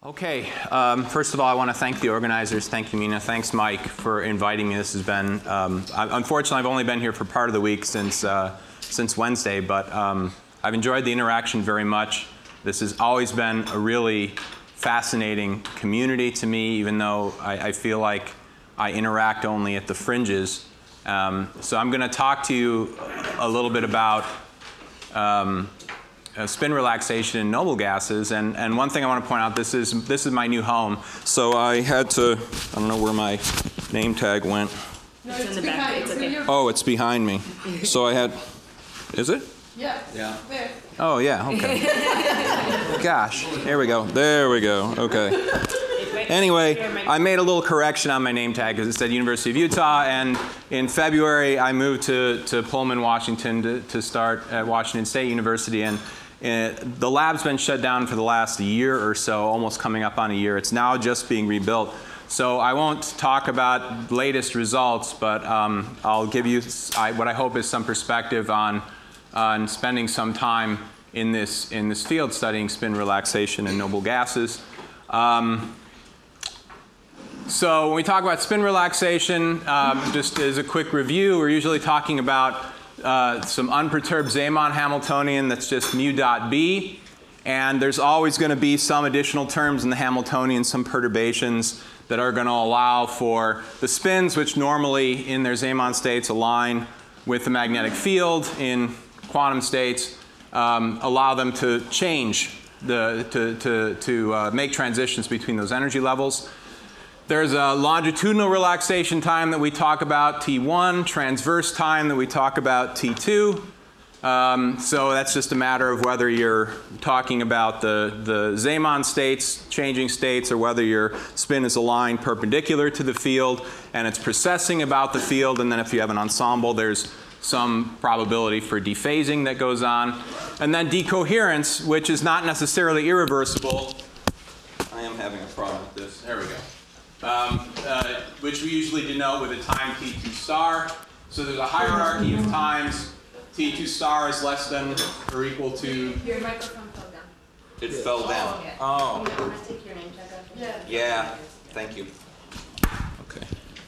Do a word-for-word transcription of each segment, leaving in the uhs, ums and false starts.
Okay, um, first of all, I want to thank the organizers. Thank you, Mina. Thanks, Mike, for inviting me. This has been, um, I, unfortunately, I've only been here for part of the week since, uh, since Wednesday, but um, I've enjoyed the interaction very much. This has always been a really fascinating community to me, even though I, I feel like I interact only at the fringes. Um, so I'm going to talk to you a little bit about um, Uh, spin relaxation in noble gases, and, and one thing I want to point out, this is, this is my new home. So I had to, I don't know where my name tag went. No, it's, it's behind. It's okay. Oh, it's behind me. So I had, is it? Yeah. Yeah. There. Oh, yeah, okay. Gosh, there we go, there we go, okay. Anyway, I made a little correction on my name tag because it said University of Utah, and in February I moved to, to Pullman, Washington to, to start at Washington State University, and uh, the lab's been shut down for the last year or so, almost coming up on a year. It's now just being rebuilt. So I won't talk about latest results, but um, I'll give you I, what I hope is some perspective on, on spending some time in this, in this field studying spin relaxation in noble gases. Um, So when we talk about spin relaxation, um, just as a quick review, we're usually talking about uh, some unperturbed Zeeman Hamiltonian that's just mu dot B. And there's always going to be some additional terms in the Hamiltonian, some perturbations that are going to allow for the spins, which normally in their Zeeman states align with the magnetic field in quantum states, um, allow them to change, the, to, to, to uh, make transitions between those energy levels. There's a longitudinal relaxation time that we talk about, T one, transverse time that we talk about, T two. Um, so that's just a matter of whether you're talking about the, the Zeeman states, changing states, or whether your spin is aligned perpendicular to the field and it's precessing about the field, and then if you have an ensemble, there's some probability for dephasing that goes on. And then decoherence, which is not necessarily irreversible. I am having a problem with this. There we go. Um, uh, which we usually denote with a time T two star. So there's a hierarchy of times. T two star is less than or equal to... Your microphone fell down. It fell down. Oh. Yeah. Oh. You know, I take your name tag off. Yeah. Yeah. Thank you. Okay.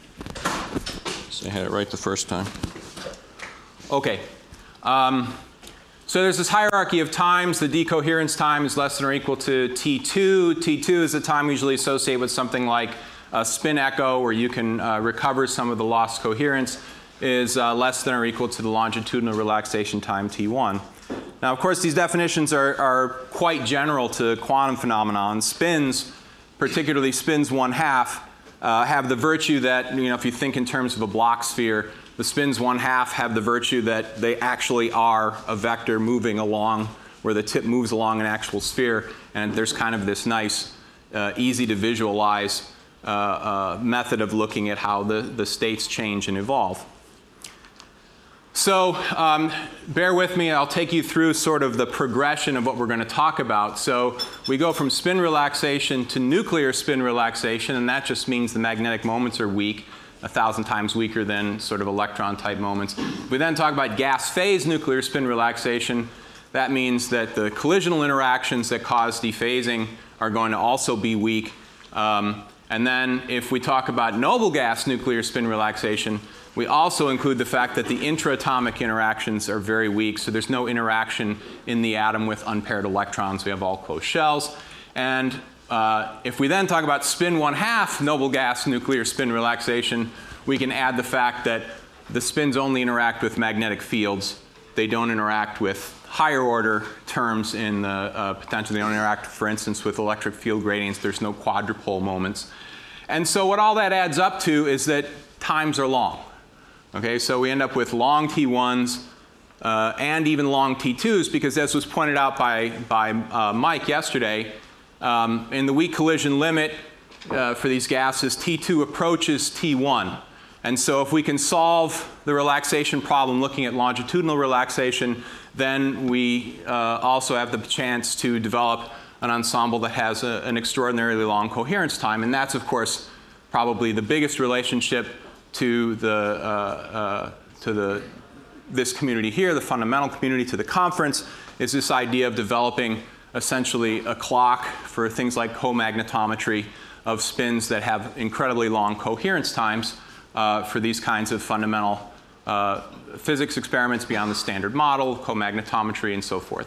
So I had it right the first time. Okay. Um, So there's this hierarchy of times. The decoherence time is less than or equal to T two. T two is the time we usually associate with something like a spin echo, where you can uh, recover some of the lost coherence, is uh, less than or equal to the longitudinal relaxation time T one. Now, of course, these definitions are, are quite general to quantum phenomena. Spins, particularly spins one half, uh, have the virtue that, you know, if you think in terms of a Bloch sphere, the spins one half have the virtue that they actually are a vector moving along, where the tip moves along an actual sphere, and there's kind of this nice, uh, easy to visualize uh, uh, method of looking at how the, the states change and evolve. So um, bear with me, I'll take you through sort of the progression of what we're going to talk about. So we go from spin relaxation to nuclear spin relaxation, and that just means the magnetic moments are weak, a thousand times weaker than sort of electron type moments. We then talk about gas phase nuclear spin relaxation. That means that the collisional interactions that cause dephasing are going to also be weak. Um, and then if we talk about noble gas nuclear spin relaxation, we also include the fact that the intraatomic interactions are very weak, so there's no interaction in the atom with unpaired electrons. We have all closed shells. And Uh, if we then talk about spin one half noble gas nuclear spin relaxation, we can add the fact that the spins only interact with magnetic fields. They don't interact with higher order terms in the uh, potential. They don't interact, for instance, with electric field gradients. There's no quadrupole moments. And so what all that adds up to is that times are long. Okay, so we end up with long T ones uh, and even long T twos, because as was pointed out by, by uh, Mike yesterday, Um, in the weak collision limit uh, for these gases, T two approaches T one. And so if we can solve the relaxation problem looking at longitudinal relaxation, then we uh, also have the chance to develop an ensemble that has a, an extraordinarily long coherence time. And that's, of course, probably the biggest relationship to, the, uh, uh, to the, this community here, the fundamental community, to the conference, is this idea of developing essentially a clock for things like comagnetometry of spins that have incredibly long coherence times uh, for these kinds of fundamental uh, physics experiments beyond the standard model, comagnetometry, and so forth.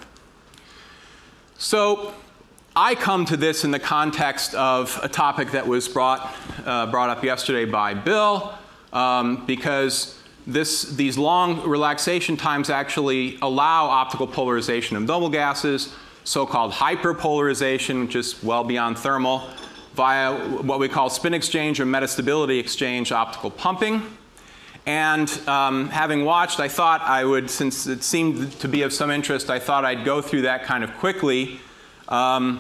So I come to this in the context of a topic that was brought, uh, brought up yesterday by Bill, um, because this, these long relaxation times actually allow optical polarization of noble gases, so-called hyperpolarization, which is well beyond thermal, via what we call spin exchange or metastability exchange optical pumping. And um, having watched, I thought I would, since it seemed to be of some interest, I thought I'd go through that kind of quickly. Um,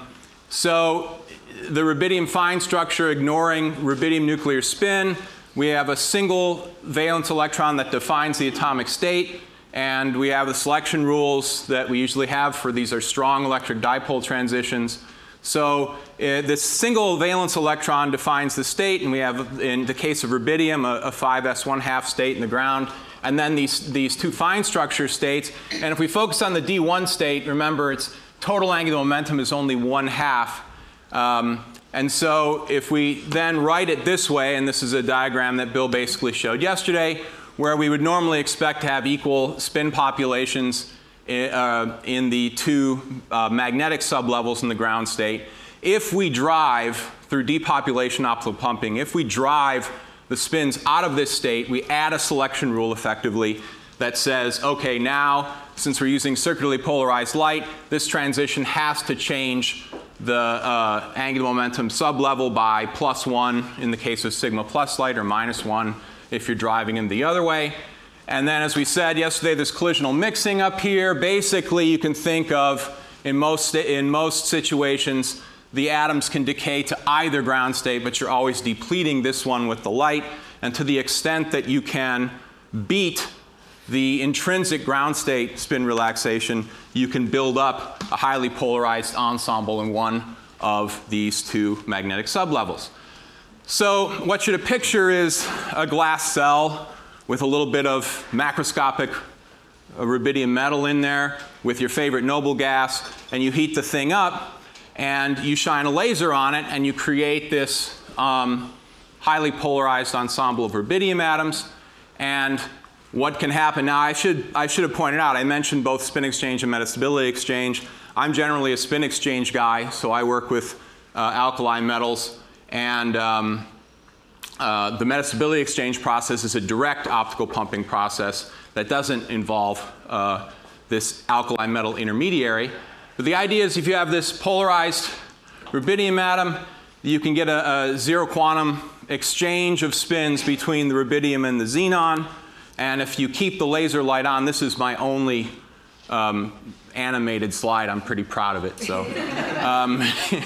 so the rubidium fine structure, ignoring rubidium nuclear spin, we have a single valence electron that defines the atomic state, and we have the selection rules that we usually have for these are strong electric dipole transitions. So uh, this single valence electron defines the state, and we have, in the case of rubidium, a, a five s one half state in the ground, and then these, these two fine structure states. And if we focus on the D one state, remember its total angular momentum is only one half. Um, and so if we then write it this way, and this is a diagram that Bill basically showed yesterday, where we would normally expect to have equal spin populations in, uh, in the two uh, magnetic sublevels in the ground state. If we drive, through depopulation optical pumping, if we drive the spins out of this state, we add a selection rule effectively that says, okay, now, since we're using circularly polarized light, this transition has to change the uh, angular momentum sublevel by plus one in the case of sigma plus light, or minus one if you're driving in the other way. And then, as we said yesterday, there's collisional mixing up here. Basically, you can think of, in most, in most situations, the atoms can decay to either ground state, but you're always depleting this one with the light. And to the extent that you can beat the intrinsic ground state spin relaxation, you can build up a highly polarized ensemble in one of these two magnetic sublevels. So what you're to picture is a glass cell with a little bit of macroscopic uh, rubidium metal in there with your favorite noble gas, and you heat the thing up, and you shine a laser on it, and you create this um, highly polarized ensemble of rubidium atoms. And what can happen now, I should, I should have pointed out, I mentioned both spin exchange and metastability exchange. I'm generally a spin exchange guy, so I work with uh, alkali metals. And um, uh, the metastability exchange process is a direct optical pumping process that doesn't involve uh, this alkali metal intermediary. But the idea is if you have this polarized rubidium atom, you can get a, a zero quantum exchange of spins between the rubidium and the xenon. And if you keep the laser light on, this is my only um, animated slide. I'm pretty proud of it. So, um,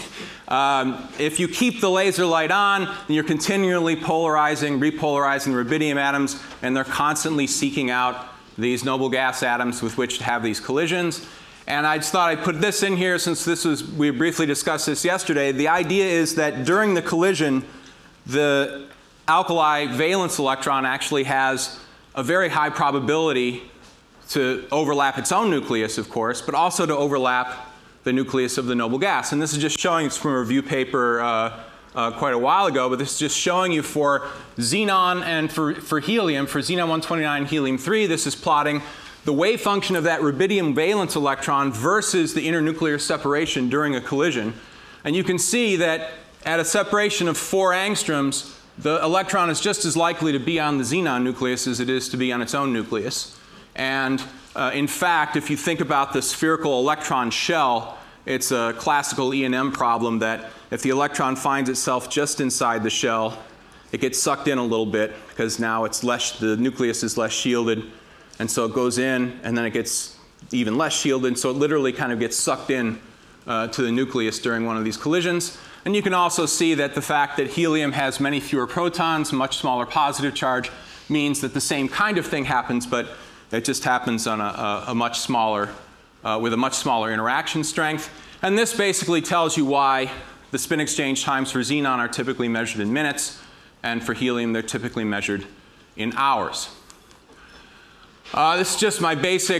um, if you keep the laser light on, then you're continually polarizing, repolarizing rubidium atoms, and they're constantly seeking out these noble gas atoms with which to have these collisions. And I just thought I'd put this in here since this was, we briefly discussed this yesterday. The idea is that during the collision, the alkali valence electron actually has a very high probability to overlap its own nucleus, of course, but also to overlap the nucleus of the noble gas. And this is just showing, it's from a review paper uh, uh, quite a while ago, but this is just showing you for xenon and for, for helium, for xenon one twenty-nine helium three, this is plotting the wave function of that rubidium valence electron versus the internuclear separation during a collision. And you can see that at a separation of four angstroms, the electron is just as likely to be on the xenon nucleus as it is to be on its own nucleus. And uh, in fact, if you think about the spherical electron shell, it's a classical E and M problem that if the electron finds itself just inside the shell, it gets sucked in a little bit because now it's less, the nucleus is less shielded. And so it goes in, and then it gets even less shielded. So it literally kind of gets sucked in uh, to the nucleus during one of these collisions. And you can also see that the fact that helium has many fewer protons, much smaller positive charge, means that the same kind of thing happens, but it just happens on a, a, a much smaller, uh, with a much smaller interaction strength. And this basically tells you why the spin exchange times for xenon are typically measured in minutes, and for helium they're typically measured in hours. Uh, this is just my basic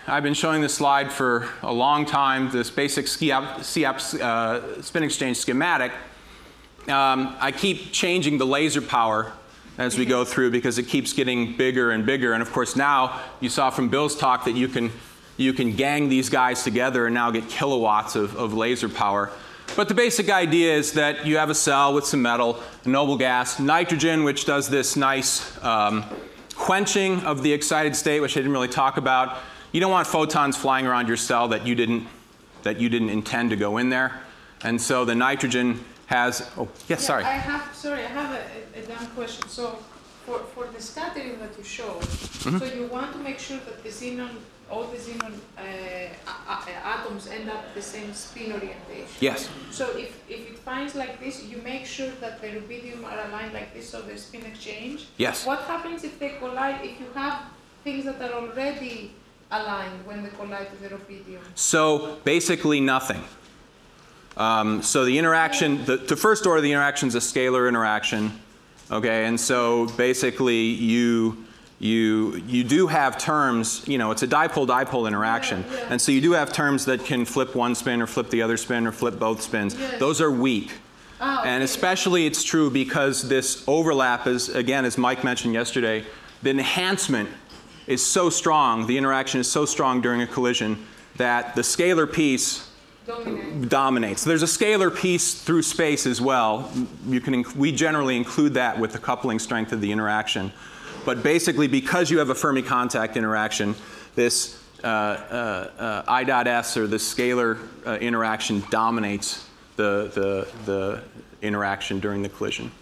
I've been showing this slide for a long time, this basic C E P uh, spin exchange schematic. Um, I keep changing the laser power as we go through because it keeps getting bigger and bigger. And of course now, you saw from Bill's talk that you can, you can gang these guys together and now get kilowatts of, of laser power. But the basic idea is that you have a cell with some metal, a noble gas, nitrogen, which does this nice um, quenching of the excited state, which I didn't really talk about. You don't want photons flying around your cell that you didn't, that you didn't intend to go in there. And so the nitrogen has, oh, yes, yeah, sorry. I have, sorry, I have a, a dumb question. So for, for the scattering that you showed, mm-hmm. so you want to make sure that the xenon, all the xenon uh, atoms end up the same spin orientation. Yes. So if, if it finds like this, you make sure that the rubidium are aligned like this, so there's spin exchange. Yes. What happens if they collide, if you have things that are already aligned when they collide with the rubidium? So basically nothing. Um, so the interaction, the, the first order of the interaction is a scalar interaction, okay? And so basically you, you, you do have terms, you know, it's a dipole-dipole interaction. Yeah, yeah. And so you do have terms that can flip one spin or flip the other spin or flip both spins. Yes. Those are weak. Ah, okay. And especially it's true because this overlap is, again, as Mike mentioned yesterday, the enhancement is so strong, the interaction is so strong during a collision that the scalar piece Dominate. dominates. There's a scalar piece through space as well. You can, we generally include that with the coupling strength of the interaction. But basically, because you have a Fermi contact interaction, this uh, uh, uh, I dot S, or the scalar uh, interaction, dominates the, the, the interaction during the collision.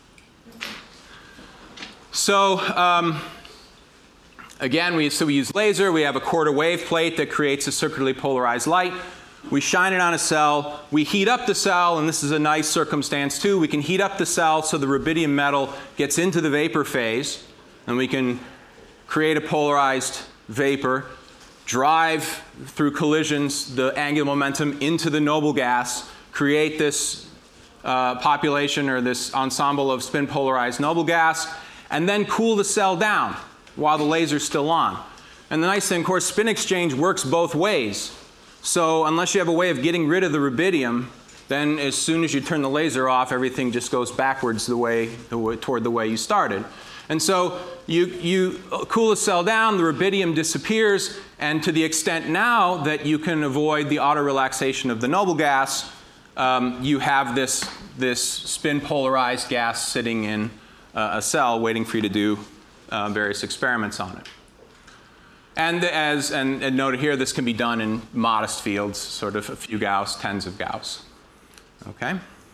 So, um, again, we, so we use laser. We have a quarter wave plate that creates a circularly polarized light. We shine it on a cell. We heat up the cell, and this is a nice circumstance too. We can heat up the cell so the rubidium metal gets into the vapor phase, and we can create a polarized vapor, drive through collisions the angular momentum into the noble gas, create this uh, population or this ensemble of spin polarized noble gas, and then cool the cell down while the laser's still on. And the nice thing, of course, spin exchange works both ways. So unless you have a way of getting rid of the rubidium, then as soon as you turn the laser off, everything just goes backwards the way, the way, toward the way you started. And so you, you cool the cell down, the rubidium disappears, and to the extent now that you can avoid the auto-relaxation of the noble gas, um, you have this, this spin-polarized gas sitting in uh, a cell waiting for you to do uh, various experiments on it. And as and, and noted here, this can be done in modest fields, sort of a few Gauss, tens of Gauss. Okay.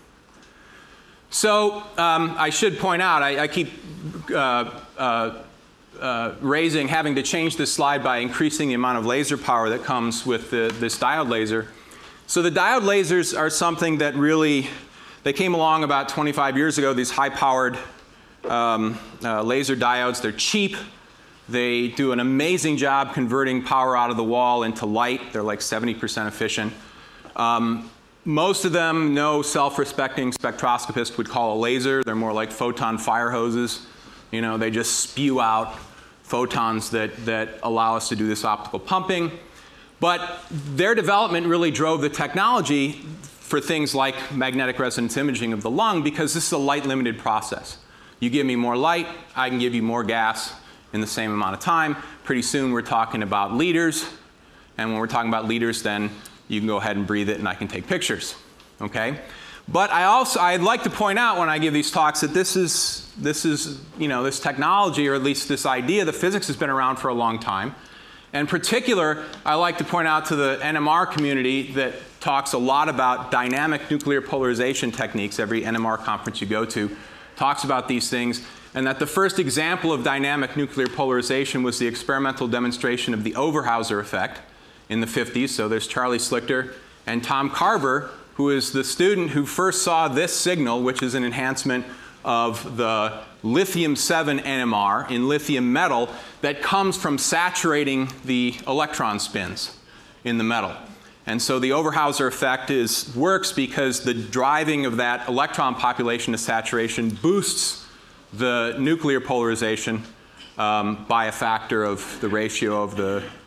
So um, I should point out, I, I keep uh, uh, uh, raising, having to change this slide by increasing the amount of laser power that comes with the, this diode laser. So the diode lasers are something that really, they came along about twenty-five years ago. These high-powered um, uh, laser diodes. They're cheap. They do an amazing job converting power out of the wall into light. They're like seventy percent efficient. Um, most of them, no self-respecting spectroscopist would call a laser. They're more like photon fire hoses. You know, they just spew out photons that, that allow us to do this optical pumping. But their development really drove the technology for things like magnetic resonance imaging of the lung, because this is a light-limited process. You give me more light, I can give you more gas in the same amount of time. Pretty soon we're talking about liters, and when we're talking about liters, then you can go ahead and breathe it and I can take pictures, okay? But I also, I'd like to point out when I give these talks that this is, this is, you know, this technology, or at least this idea, the physics has been around for a long time. In particular, I like to point out to the N M R community that talks a lot about dynamic nuclear polarization techniques. Every N M R conference you go to talks about these things. And that the first example of dynamic nuclear polarization was the experimental demonstration of the Overhauser effect in the fifties. So there's Charlie Slichter and Tom Carver, who is the student who first saw this signal, which is an enhancement of the lithium seven N M R in lithium metal that comes from saturating the electron spins in the metal. And so the Overhauser effect is, works because the driving of that electron population to saturation boosts the nuclear polarization um, by a factor of the ratio of the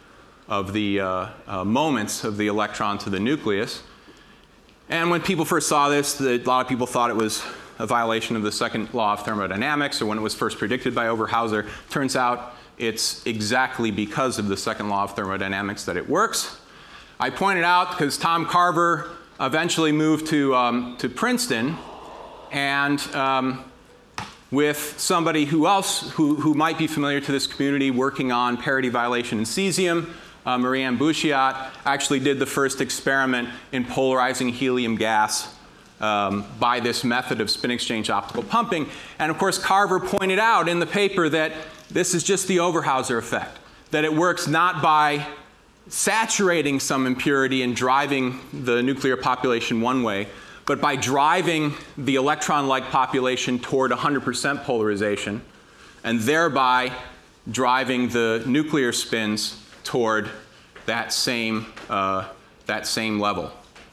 of the uh, uh, moments of the electron to the nucleus. And when people first saw this, the, a lot of people thought it was a violation of the second law of thermodynamics, or when it was first predicted by Oberhauser. Turns out it's exactly because of the second law of thermodynamics that it works. I pointed out because Tom Carver eventually moved to, um, to Princeton, and um, with somebody who else who, who might be familiar to this community working on parity violation in cesium, uh, Marie-Anne Bouchiat actually did the first experiment in polarizing helium gas um, by this method of spin exchange optical pumping. And of course, Carver pointed out in the paper that this is just the Oberhauser effect, that it works not by saturating some impurity and driving the nuclear population one way, but by driving the electron-like population toward one hundred percent polarization, and thereby driving the nuclear spins toward that same, uh, that same level.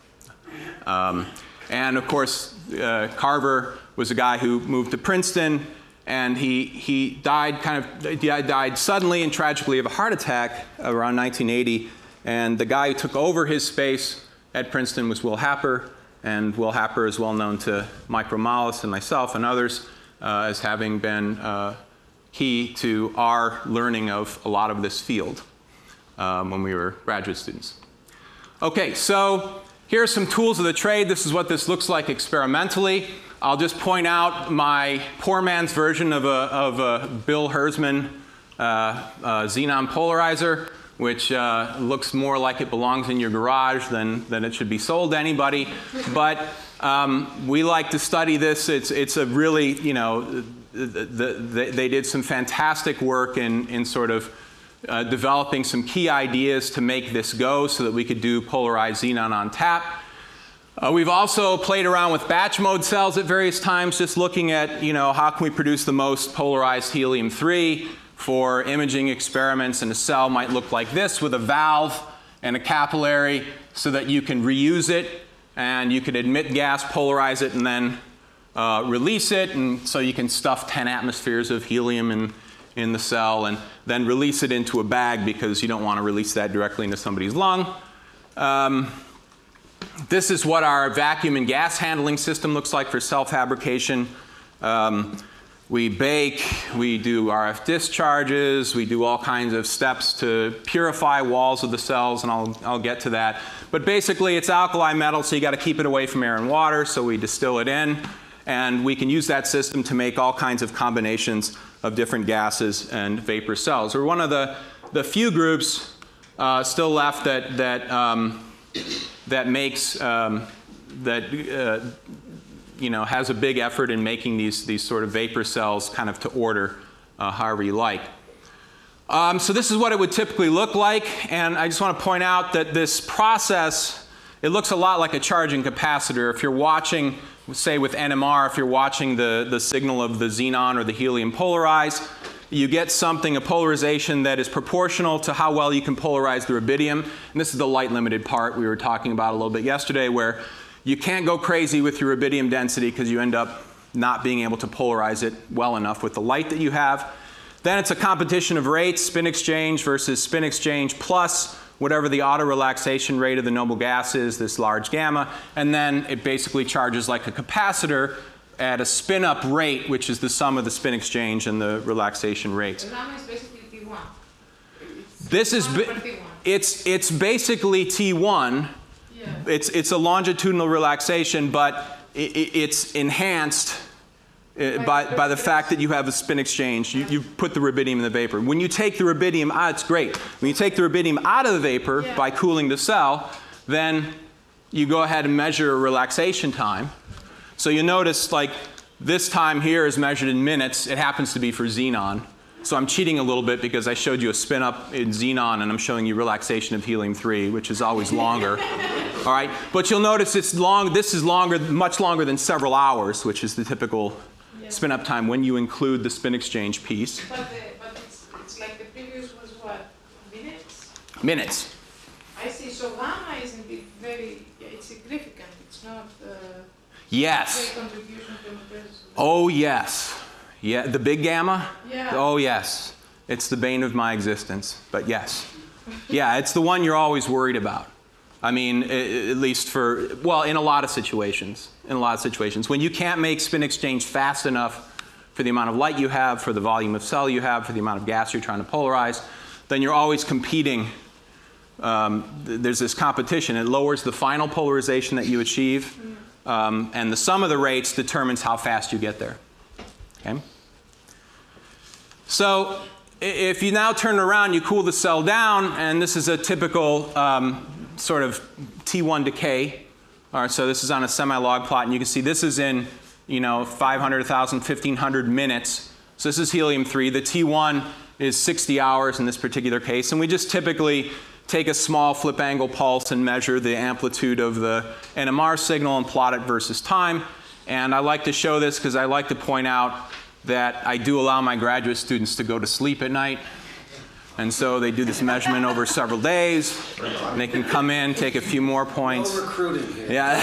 Um, and of course, uh, Carver was a guy who moved to Princeton, and he, he died kind of he died suddenly and tragically of a heart attack around nineteen eighty. And the guy who took over his space at Princeton was Will Happer. And Will Happer is well known to Mike Romalis and myself and others uh, as having been uh, key to our learning of a lot of this field um, when we were graduate students. Okay, so here are some tools of the trade. This is what this looks like experimentally. I'll just point out my poor man's version of a, of a Bill Hersman uh, uh, xenon polarizer, which uh, looks more like it belongs in your garage than, than it should be sold to anybody. But um, we like to study this. It's, it's a really, you know, the, the, the, they did some fantastic work in, in sort of uh, developing some key ideas to make this go so that we could do polarized xenon on tap. Uh, we've also played around with batch mode cells at various times, just looking at, you know, how can we produce the most polarized helium three for imaging experiments, and a cell might look like this with a valve and a capillary so that you can reuse it, and you could admit gas, polarize it, and then uh, release it, and so you can stuff ten atmospheres of helium in, in the cell and then release it into a bag because you don't want to release that directly into somebody's lung. Um, this is what our vacuum and gas handling system looks like for cell fabrication. Um, We bake, we do R F discharges, we do all kinds of steps to purify walls of the cells, and I'll, I'll get to that. But basically, it's alkali metal, so you got to keep it away from air and water, so we distill it in. And we can use that system to make all kinds of combinations of different gases and vapor cells. We're one of the, the few groups uh, still left that, that, um, that makes, um, that uh, you know, has a big effort in making these, these sort of vapor cells kind of to order, uh, however you like. Um, so this is what it would typically look like, and I just want to point out that this process, it looks a lot like a charging capacitor. If you're watching, say with N M R, if you're watching the, the signal of the xenon or the helium polarize, you get something, a polarization that is proportional to how well you can polarize the rubidium. And this is the light limited part we were talking about a little bit yesterday, where you can't go crazy with your rubidium density because you end up not being able to polarize it well enough with the light that you have. Then it's a competition of rates, spin exchange versus spin exchange plus whatever the auto-relaxation rate of the noble gas is, this large gamma, and then it basically charges like a capacitor at a spin-up rate, which is the sum of the spin exchange and the relaxation rates. The gamma is basically T one. It's this is, T one it's, it's basically T one. It's, it's a longitudinal relaxation, but it, it's enhanced uh, by, by the fact that you have a spin exchange. You, you put the rubidium in the vapor. When you take the rubidium out, it's great. When you take the rubidium out of the vapor yeah. by cooling the cell, then you go ahead and measure a relaxation time. So you notice, like, this time here is measured in minutes. It happens to be for xenon. So I'm cheating a little bit because I showed you a spin up in xenon, and I'm showing you relaxation of helium three, which is always longer. All right, but you'll notice it's long. This is longer, much longer than several hours, which is the typical yeah. spin up time when you include the spin exchange piece. But, the, but it's, it's like the previous was what, minutes? Minutes. I see. So gamma is indeed very, yeah, it's significant. It's not. Uh, yes. Great contribution to the person. Oh yes. Yeah, the big gamma? Yeah. Oh, yes. It's the bane of my existence, but yes. Yeah, it's the one you're always worried about. I mean, at least for, well, in a lot of situations. In a lot of situations. When you can't make spin exchange fast enough for the amount of light you have, for the volume of cell you have, for the amount of gas you're trying to polarize, then you're always competing. Um, th there's this competition. It lowers the final polarization that you achieve, um, and the sum of the rates determines how fast you get there. Okay? So if you now turn around, you cool the cell down, and this is a typical um, sort of T one decay. All right, so this is on a semi-log plot, and you can see this is in, you know, five hundred, one thousand, fifteen hundred minutes. So this is helium three. The T one is sixty hours in this particular case, and we just typically take a small flip angle pulse and measure the amplitude of the N M R signal and plot it versus time. And I like to show this because I like to point out that I do allow my graduate students to go to sleep at night. And so they do this measurement over several days. And they can come in, take a few more points. No recruiting here. Yeah.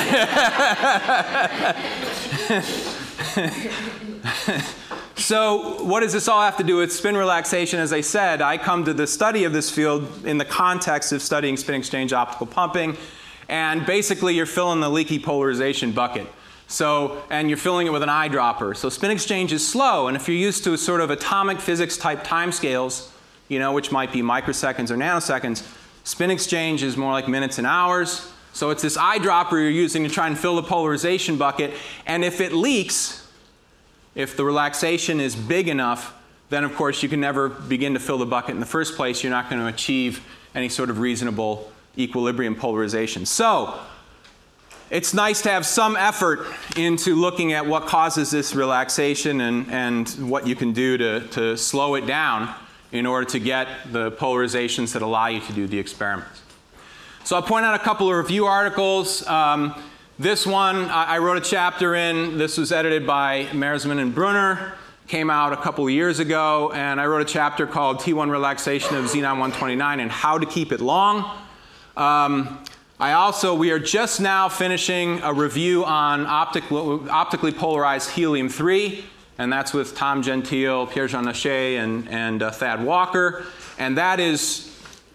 So what does this all have to do with spin relaxation? As I said, I come to the study of this field in the context of studying spin exchange optical pumping. And basically, you're filling the leaky polarization bucket. So, and you're filling it with an eyedropper. So spin exchange is slow. And if you're used to sort of atomic physics type timescales, you know, which might be microseconds or nanoseconds, spin exchange is more like minutes and hours. So it's this eyedropper you're using to try and fill the polarization bucket. And if it leaks, if the relaxation is big enough, then of course you can never begin to fill the bucket in the first place. You're not going to achieve any sort of reasonable equilibrium polarization. So it's nice to have some effort into looking at what causes this relaxation and, and what you can do to, to slow it down in order to get the polarizations that allow you to do the experiments. So I'll point out a couple of review articles. Um, this one I, I wrote a chapter in. This was edited by Mersman and Brunner. Came out a couple of years ago, and I wrote a chapter called T one Relaxation of Xenon one twenty-nine and How to Keep It Long. Um, I also, we are just now finishing a review on optic, optically polarized helium three, and that's with Tom Gentile, Pierre-Jean Naché, and, and uh, Thad Walker. And that is,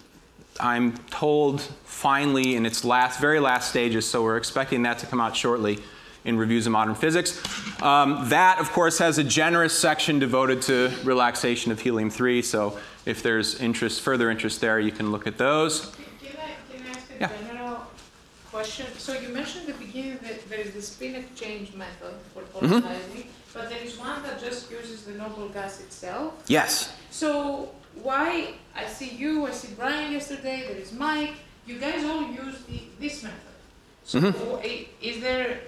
I'm told, finally in its last, very last stages, so we're expecting that to come out shortly in Reviews of Modern Physics. Um, that, of course, has a generous section devoted to relaxation of helium three, so if there's interest, further interest there, you can look at those. Can I, can I ask a Yeah. general question? So you mentioned at the beginning that there is the spin exchange method for polarizing, mm-hmm. but there is one that just uses the noble gas itself. Yes. So why, I see you, I see Brian yesterday, there is Mike, you guys all use the, this method. So mm-hmm. is there,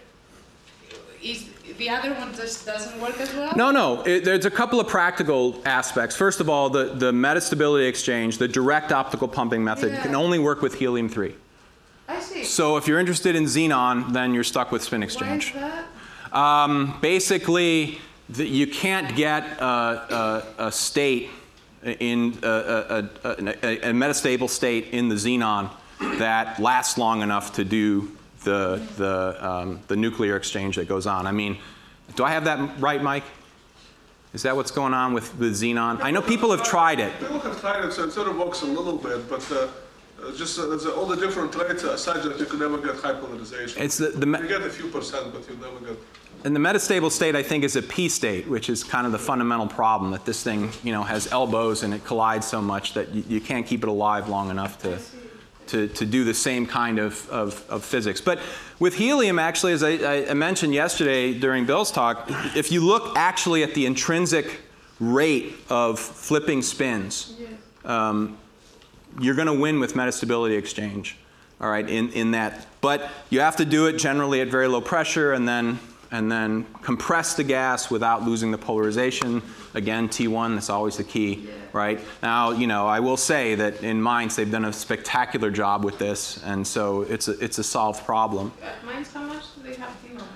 is the other one just doesn't work as well? No, no. It, there's a couple of practical aspects. First of all, the, the metastability exchange, the direct optical pumping method, yeah. can only work with helium three. I see. So if you're interested in xenon, then you're stuck with spin exchange. Why is that? Um, basically, the, you can't get a, a, a state in a, a, a, a, a metastable state in the xenon that lasts long enough to do the, the, um, the nuclear exchange that goes on. I mean, do I have that right, Mike? Is that what's going on with the xenon? I know people have tried it. People have tried it, so it sort of works a little bit, but uh, uh, just uh, there's all the different traits are such that you can never get high polarization. It's the, the you get a few percent, but you never get. And the metastable state, I think, is a p state, which is kind of the fundamental problem, that this thing, you know, has elbows and it collides so much that you, you can't keep it alive long enough to. To, to do the same kind of, of, of physics. But with helium, actually, as I, I mentioned yesterday during Bill's talk, if you look actually at the intrinsic rate of flipping spins, yeah. um, you're going to win with metastability exchange, all right, in, in that. But you have to do it generally at very low pressure and then, and then compress the gas without losing the polarization. Again, T one, that's always the key, yeah. right? Now, you know, I will say that in Mainz, they've done a spectacular job with this, and so it's a, it's a solved problem. At Mainz, how much do they have T one?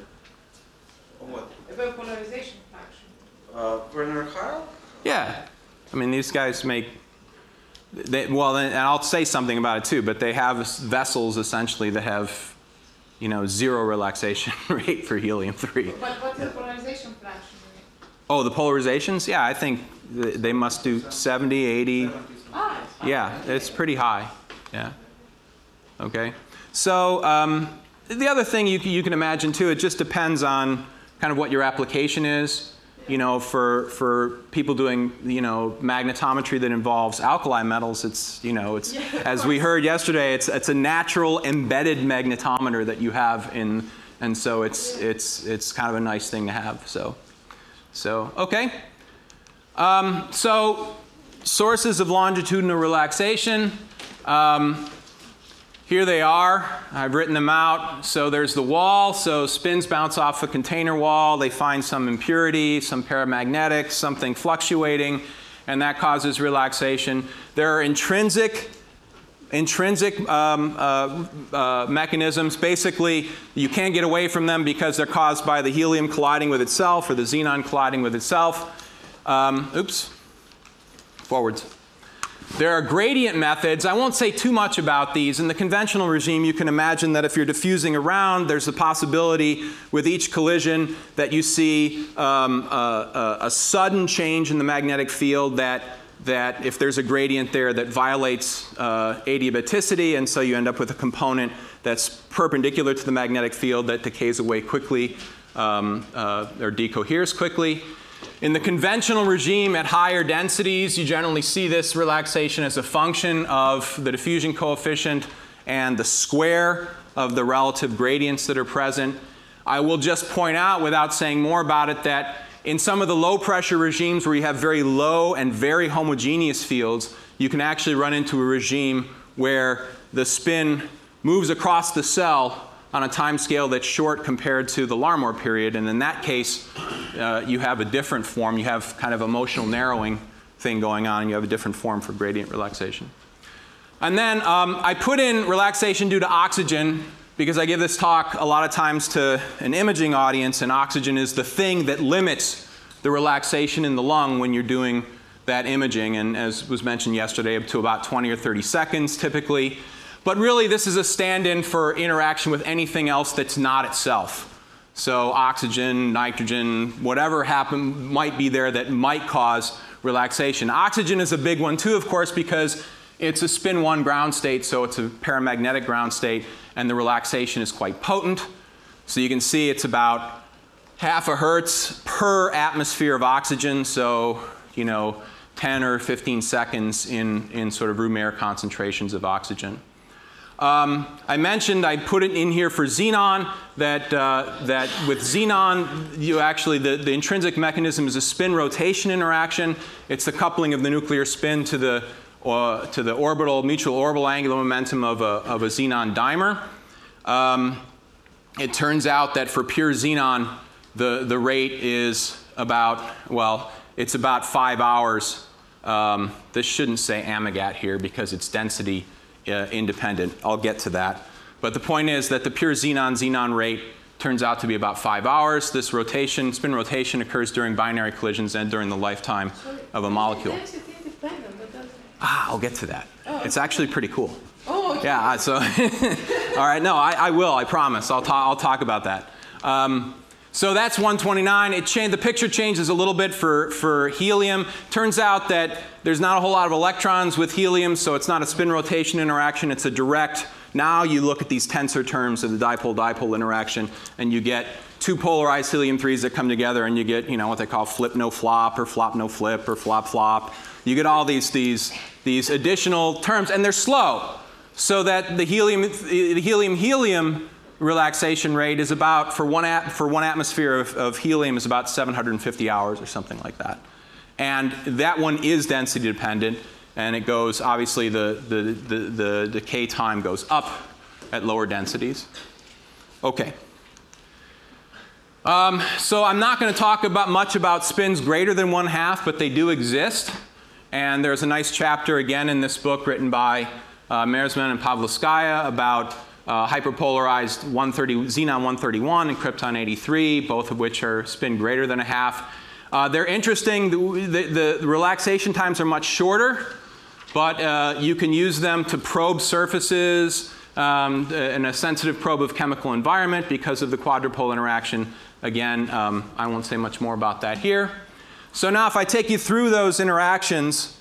What? About polarization fraction. Uh, Werner Harl? Yeah. I mean, these guys make, they, well, and I'll say something about it too, but they have vessels essentially that have, you know, zero relaxation rate for helium three. But what's the polarization fraction? Oh, the polarizations? Yeah, I think they must do seventy, eighty. Ah, Yeah, it's pretty high. Yeah. Okay. So um, the other thing you, you can imagine too, it just depends on kind of what your application is. You know, for for people doing you know magnetometry that involves alkali metals, it's you know it's Yeah, as we heard yesterday, it's it's a natural embedded magnetometer that you have in, and so it's it's it's kind of a nice thing to have. So so okay. Um, so sources of longitudinal relaxation. Um, Here they are. I've written them out. So there's the wall. So spins bounce off a container wall. They find some impurity, some paramagnetic, something fluctuating, and that causes relaxation. There are intrinsic, intrinsic um, uh, uh, mechanisms. Basically, you can't get away from them because they're caused by the helium colliding with itself or the xenon colliding with itself. Um, oops. Forwards. There are gradient methods. I won't say too much about these. In the conventional regime, you can imagine that if you're diffusing around, there's a possibility with each collision that you see um, a, a, a sudden change in the magnetic field that, that if there's a gradient there that violates uh, adiabaticity, and so you end up with a component that's perpendicular to the magnetic field that decays away quickly um, uh, or decoheres quickly. In the conventional regime at higher densities, you generally see this relaxation as a function of the diffusion coefficient and the square of the relative gradients that are present. I will just point out, without saying more about it, that in some of the low pressure regimes where you have very low and very homogeneous fields, you can actually run into a regime where the spin moves across the cell on a time scale that's short compared to the Larmor period, and in that case, uh, you have a different form. You have kind of emotional narrowing thing going on, and you have a different form for gradient relaxation. And then um, I put in relaxation due to oxygen because I give this talk a lot of times to an imaging audience, and oxygen is the thing that limits the relaxation in the lung when you're doing that imaging, and as was mentioned yesterday, up to about twenty or thirty seconds typically. But really, this is a stand-in for interaction with anything else that's not itself. So oxygen, nitrogen, whatever happen, might be there that might cause relaxation. Oxygen is a big one too, of course, because it's a spin one ground state, so it's a paramagnetic ground state, and the relaxation is quite potent. So you can see it's about half a hertz per atmosphere of oxygen, so you know, ten or fifteen seconds in, in sort of room air concentrations of oxygen. Um, I mentioned, I put it in here for xenon, that, uh, that with xenon, you actually, the, the intrinsic mechanism is a spin rotation interaction. It's the coupling of the nuclear spin to the, uh, to the orbital, mutual orbital angular momentum of a, of a xenon dimer. Um, it turns out that for pure xenon, the, the rate is about, well, it's about five hours. Um, this shouldn't say AMAGAT here because it's density Uh, independent. I'll get to that. But the point is that the pure xenon-xenon rate turns out to be about five hours. This rotation, spin rotation, occurs during binary collisions and during the lifetime of a molecule. Density independent, but that's... Ah, I'll get to that. Oh, it's actually pretty cool. Oh, okay. Yeah, so, all right, no, I, I will, I promise. I'll, ta I'll talk about that. Um, So that's one twenty-nine. It changed, the picture changes a little bit for, for helium. Turns out that there's not a whole lot of electrons with helium, so it's not a spin rotation interaction, it's a direct. Now you look at these tensor terms of the dipole-dipole interaction, and you get two polarized helium threes that come together, and you get, you know, what they call flip no flop, or flop no flip, or flop flop. You get all these, these, these additional terms, and they're slow. So that the helium, the helium-helium relaxation rate is about, for one, at, for one atmosphere of, of helium, is about seven hundred fifty hours or something like that. And that one is density dependent, and it goes, obviously the, the, the, the decay time goes up at lower densities. Okay. Um, so I'm not going to talk about much about spins greater than one half, but they do exist. And there's a nice chapter again in this book written by uh, Mersman and Pavlovskaya about Uh, hyperpolarized one thirty, xenon one thirty-one and krypton eighty-three, both of which are spin greater than a half. Uh, they're interesting. The, the, the relaxation times are much shorter, but uh, you can use them to probe surfaces um, in a sensitive probe of chemical environment because of the quadrupole interaction. Again, um, I won't say much more about that here. So now if I take you through those interactions,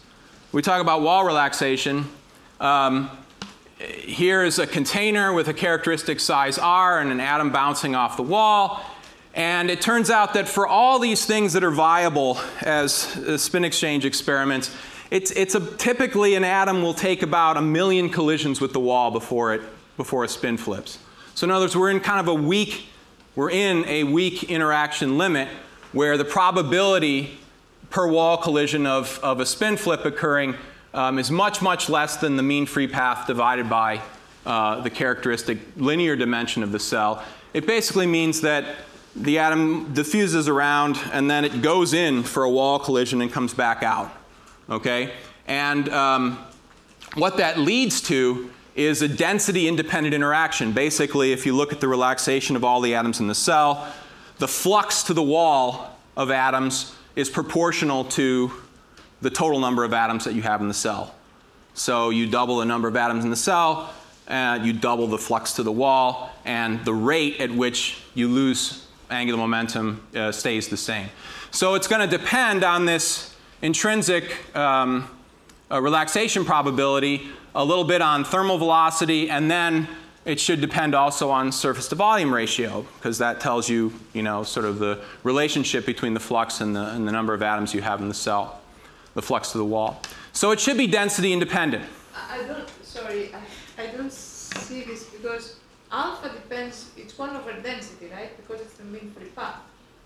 we talk about wall relaxation. Um, here is a container with a characteristic size R and an atom bouncing off the wall. And it turns out that for all these things that are viable as uh, spin exchange experiments, it's, it's a, typically an atom will take about a million collisions with the wall before, it, before a spin flips. So in other words, we're in kind of a weak, we're in a weak interaction limit where the probability per wall collision of, of a spin flip occurring um, is much, much less than the mean free path divided by uh, the characteristic linear dimension of the cell. It basically means that the atom diffuses around and then it goes in for a wall collision and comes back out, okay? And um, what that leads to is a density independent interaction. Basically, if you look at the relaxation of all the atoms in the cell, the flux to the wall of atoms is proportional to the total number of atoms that you have in the cell. So you double the number of atoms in the cell, and you double the flux to the wall, and the rate at which you lose angular momentum uh, stays the same. So it's going to depend on this intrinsic um, uh, relaxation probability, a little bit on thermal velocity, and then it should depend also on surface to volume ratio, because that tells you, you know, sort of the relationship between the flux and the, and the number of atoms you have in the cell, the flux to the wall. So it should be density independent. I don't, sorry, I, I don't see this because alpha depends, it's one over density, right? Because it's the mean free path.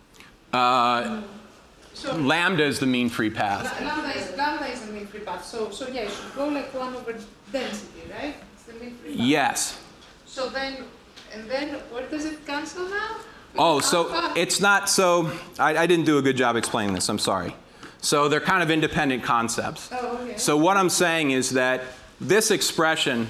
Uh, So lambda is the mean free path. la- lambda is, lambda is the mean free path. So, so yeah, it should go like one over density, right? It's the mean free path. Yes. So then, and then where does it cancel now? Oh, Because so alpha- it's not, so I, I didn't do a good job explaining this, I'm sorry. So they're kind of independent concepts. Oh, okay. So what I'm saying is that this expression,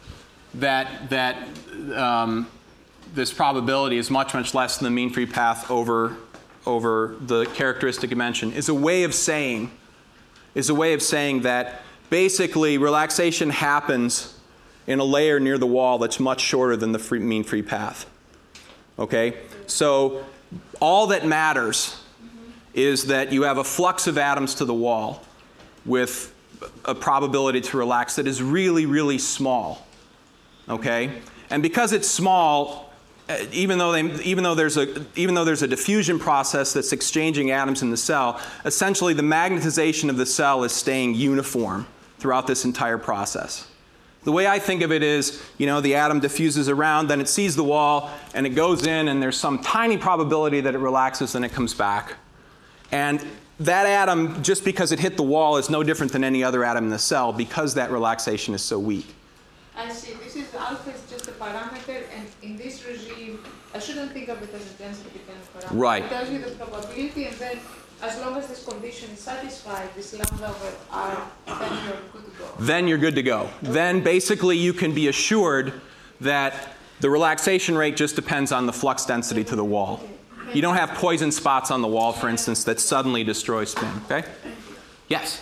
that, that um, this probability is much, much less than the mean free path over, over the characteristic dimension, is a way of saying, is a way of saying that basically relaxation happens in a layer near the wall that's much shorter than the free, mean free path. Okay? So all that matters is that you have a flux of atoms to the wall with a probability to relax that is really, really small. Okay? And because it's small, uh, even though, they, even, though there's a, even though there's a diffusion process that's exchanging atoms in the cell, essentially the magnetization of the cell is staying uniform throughout this entire process. The way I think of it is, you know, the atom diffuses around, then it sees the wall, and it goes in, and there's some tiny probability that it relaxes, and it comes back. And that atom, just because it hit the wall, is no different than any other atom in the cell because that relaxation is so weak. I see. This is alpha is just a parameter, and in this regime, I shouldn't think of it as a density-dependent parameter. Right. It tells you the probability, and then as long as this condition is satisfied, this lambda over r, then you're good to go. Then you're good to go. Then basically you can be assured that the relaxation rate just depends on the flux density to the wall. You don't have poison spots on the wall, for instance, that suddenly destroy spin. Okay? Yes.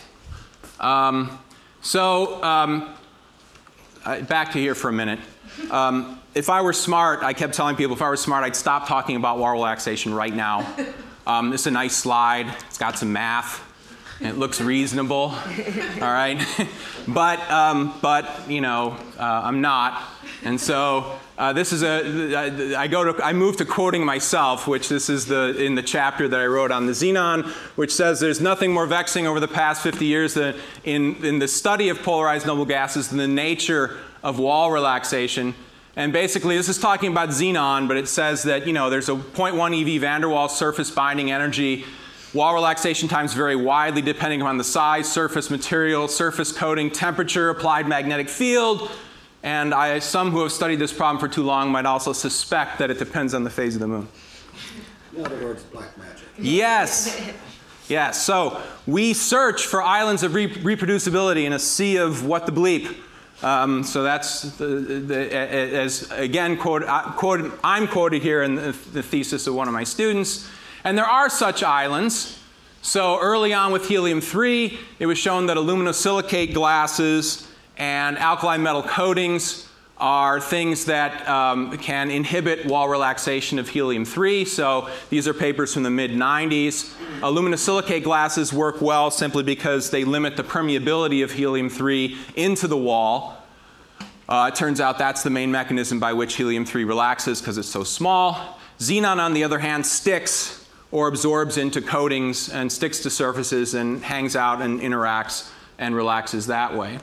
Um, so um, uh, back to here for a minute. Um, if I were smart, I kept telling people if I were smart, I'd stop talking about wall relaxation right now. Um, this is a nice slide. It's got some math. And it looks reasonable. All right. but, um, but, you know, uh, I'm not. And so uh, this is a, I go to, I move to quoting myself, which this is the, in the chapter that I wrote on the xenon, which says there's nothing more vexing over the past fifty years than in, in the study of polarized noble gases than the nature of wall relaxation. And basically, this is talking about xenon, but it says that, you know, there's a zero point one eV van der Waals surface binding energy. Wall relaxation times vary widely depending on the size, surface material, surface coating, temperature, applied magnetic field. And I, some who have studied this problem for too long might also suspect that it depends on the phase of the moon. In other words, black magic. Yes. Yes. So we search for islands of re reproducibility in a sea of what the bleep. Um, so that's, the, the, as again, quote, uh, quoted, I'm quoted here in the, the thesis of one of my students. And there are such islands. So early on with helium three, it was shown that aluminosilicate glasses and alkali metal coatings are things that um, can inhibit wall relaxation of helium three. So these are papers from the mid nineties. Aluminosilicate glasses work well simply because they limit the permeability of helium three into the wall. Uh, it turns out that's the main mechanism by which helium three relaxes because it's so small. Xenon, on the other hand, sticks or absorbs into coatings and sticks to surfaces and hangs out and interacts and relaxes that way.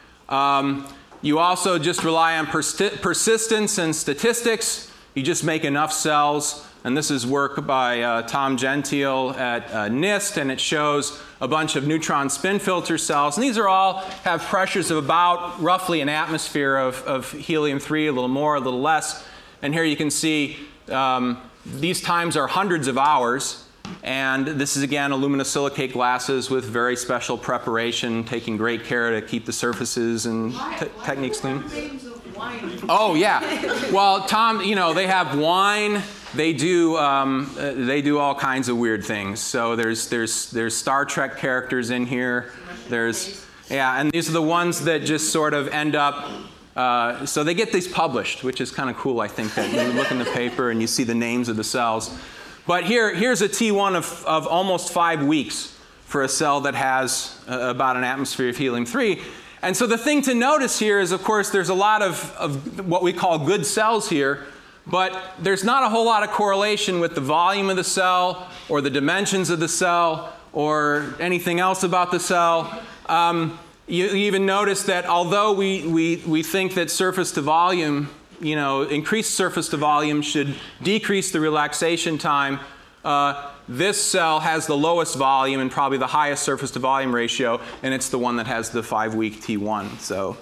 Um, you also just rely on persi persistence and statistics. You just make enough cells. And this is work by uh, Tom Gentile at uh, NIST, and it shows a bunch of neutron spin filter cells. And these are all have pressures of about roughly an atmosphere of, of helium three, a little more, a little less. And here you can see um, these times are hundreds of hours. And this is, again, aluminosilicate glasses with very special preparation, taking great care to keep the surfaces and Why, why techniques clean. names of wine? Oh, yeah. Well, Tom, you know, they have wine. They do, um, uh, they do all kinds of weird things. So there's, there's, there's Star Trek characters in here. There's, yeah, and these are the ones that just sort of end up, uh, so they get these published, which is kind of cool, I think, that you look in the paper and you see the names of the cells. But here, here's a T one of, of almost five weeks for a cell that has uh, about an atmosphere of helium three. And so the thing to notice here is, of course, there's a lot of, of what we call good cells here, but there's not a whole lot of correlation with the volume of the cell or the dimensions of the cell or anything else about the cell. Um, you, you even notice that although we, we, we think that surface to volume, you know, increased surface to volume should decrease the relaxation time, uh, this cell has the lowest volume and probably the highest surface to volume ratio, and it's the one that has the five-week T one. So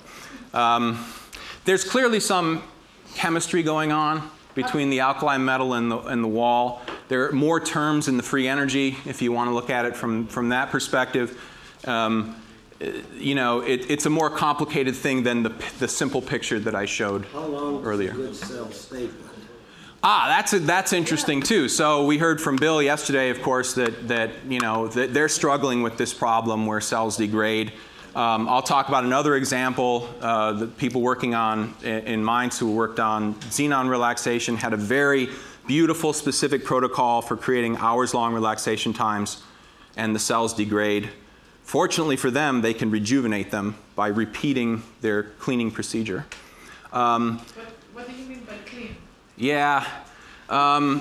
um, there's clearly some chemistry going on between the alkali metal and the, and the wall. There are more terms in the free energy if you want to look at it from, from that perspective. Um, you know, it, it's a more complicated thing than the, the simple picture that I showed How long earlier. does a good cell stay good? Ah, that's, a, that's interesting too. So we heard from Bill yesterday, of course, that, that, you know, that they're struggling with this problem where cells degrade. Um, I'll talk about another example. Uh, the people working on in Mainz who worked on xenon relaxation had a very beautiful specific protocol for creating hours-long relaxation times, and the cells degrade. Fortunately for them, they can rejuvenate them by repeating their cleaning procedure. Um, What, what do you mean by clean? yeah. Um,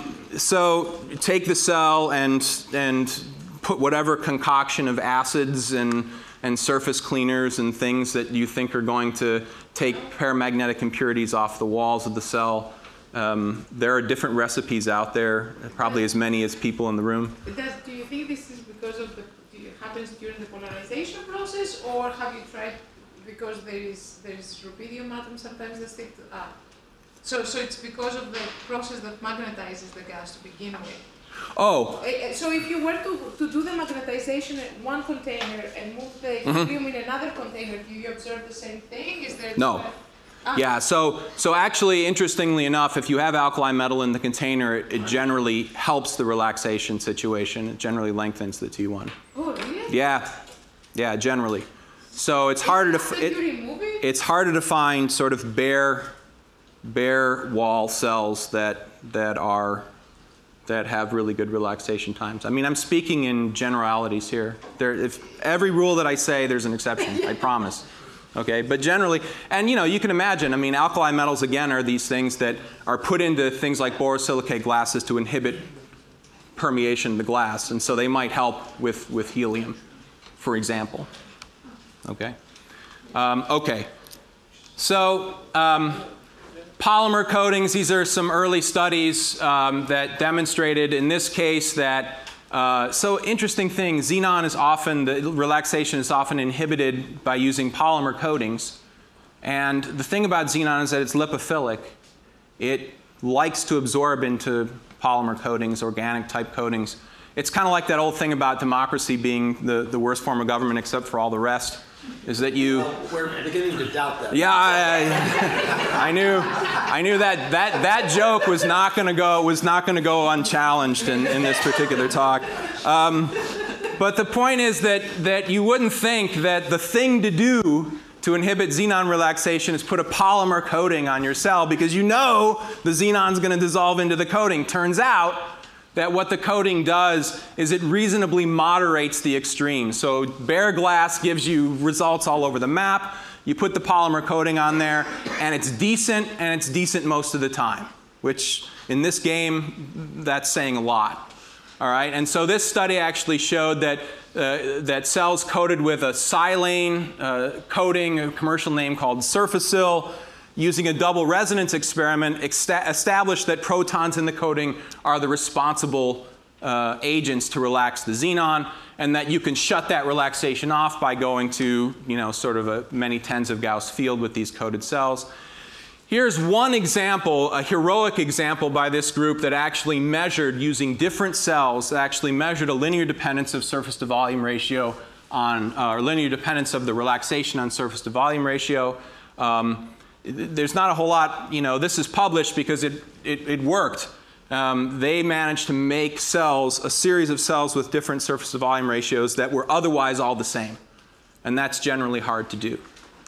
so take the cell and, and put whatever concoction of acids and and surface cleaners and things that you think are going to take paramagnetic impurities off the walls of the cell. Um, there are different recipes out there, probably as many as people in the room. Does, do you think this is because of the, it happens during the polarization process, or have you tried because there is there is rubidium atoms sometimes that stick to, ah. So, so it's because of the process that magnetizes the gas to begin with. Oh. So if you were to, to do the magnetization in one container and move the helium in another container, do you observe the same thing? Is there No. Ah. Yeah, so, so actually, interestingly enough, if you have alkali metal in the container, it, it generally helps the relaxation situation. It generally lengthens the T one. Oh, really? Yeah, yeah, generally. So it's harder to, After it, you remove it? it's harder to find sort of bare, bare wall cells that, that are that have really good relaxation times. I mean, I'm speaking in generalities here. There, if every rule that I say, there's an exception, I promise. Okay, but generally, and you know, you can imagine, I mean, alkali metals, again, are these things that are put into things like borosilicate glasses to inhibit permeation of the glass, and so they might help with, with helium, for example. Okay? Um, okay. So, um, polymer coatings, these are some early studies um, that demonstrated in this case that, uh, so interesting thing, xenon is often, the relaxation is often inhibited by using polymer coatings. And the thing about xenon is that it's lipophilic. It likes to absorb into polymer coatings, organic type coatings. It's kind of like that old thing about democracy being the, the worst form of government except for all the rest. Is that you? Well, we're beginning to doubt that. Yeah, I, I knew, I knew that that that joke was not going to go was not going to go unchallenged in, in this particular talk. Um, but the point is that that you wouldn't think that the thing to do to inhibit xenon relaxation is put a polymer coating on your cell because you know the xenon's going to dissolve into the coating. Turns out that what the coating does is it reasonably moderates the extremes. So bare glass gives you results all over the map. You put the polymer coating on there, and it's decent, and it's decent most of the time, which in this game, that's saying a lot. All right, and so this study actually showed that, uh, that cells coated with a silane uh, coating, a commercial name called Surfasil, using a double resonance experiment, established that protons in the coating are the responsible uh, agents to relax the xenon, and that you can shut that relaxation off by going to, you know, sort of a many tens of Gauss field with these coated cells. Here's one example, a heroic example by this group that actually measured, using different cells, actually measured a linear dependence of surface to volume ratio on, uh, or linear dependence of the relaxation on surface to volume ratio. Um, There's not a whole lot, you know, this is published because it, it, it worked. Um, they managed to make cells, a series of cells with different surface to volume ratios that were otherwise all the same. And that's generally hard to do.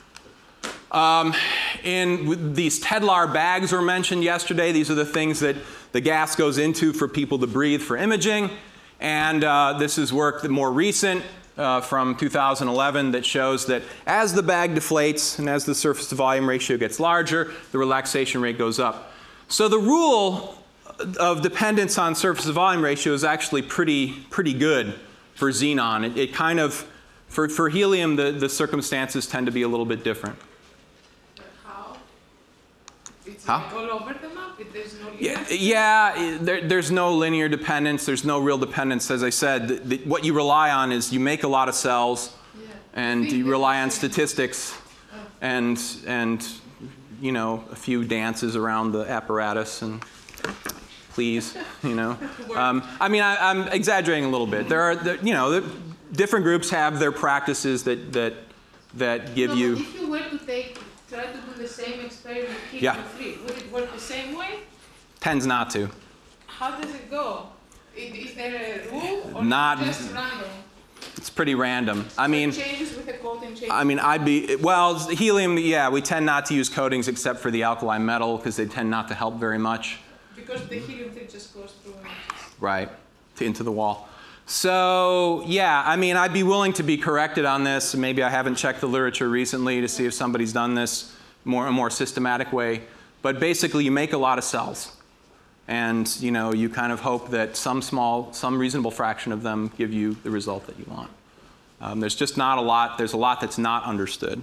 Um, in these Tedlar bags were mentioned yesterday. These are the things that the gas goes into for people to breathe for imaging. And uh, this is work that more recent. Uh, from two thousand eleven that shows that as the bag deflates and as the surface to volume ratio gets larger, the relaxation rate goes up. So the rule of dependence on surface to volume ratio is actually pretty, pretty good for xenon. It, it kind of, for, for helium, the, the circumstances tend to be a little bit different. How? It's Huh? like all over the map? There's no Yeah, yeah there, there's no linear dependence. There's no real dependence. As I said, the, the, what you rely on is you make a lot of cells, Yeah. and you rely on statistics, and, and you know, a few dances around the apparatus, and please, you know. Um, I mean, I, I'm exaggerating a little bit. There are, there, you know, the, different groups have their practices that, that, that give no, you. But if you were to take, try to do the same experiment with Yeah. helium three, would it work the same way? Tends not to. How does it go? Is, is there a rule or Not- just random? It's pretty random. I So mean, it changes with the coating changes. I mean, I'd be, well, helium, yeah, we tend not to use coatings except for the alkali metal because they tend not to help very much. Because the helium three just goes through. And Right, to, into the wall. So, yeah, I mean, I'd be willing to be corrected on this. Maybe I haven't checked the literature recently to see if somebody's done this more a more systematic way. But basically, you make a lot of cells. And, you know, you kind of hope that some small, some reasonable fraction of them give you the result that you want. Um, there's just not a lot. There's a lot that's not understood.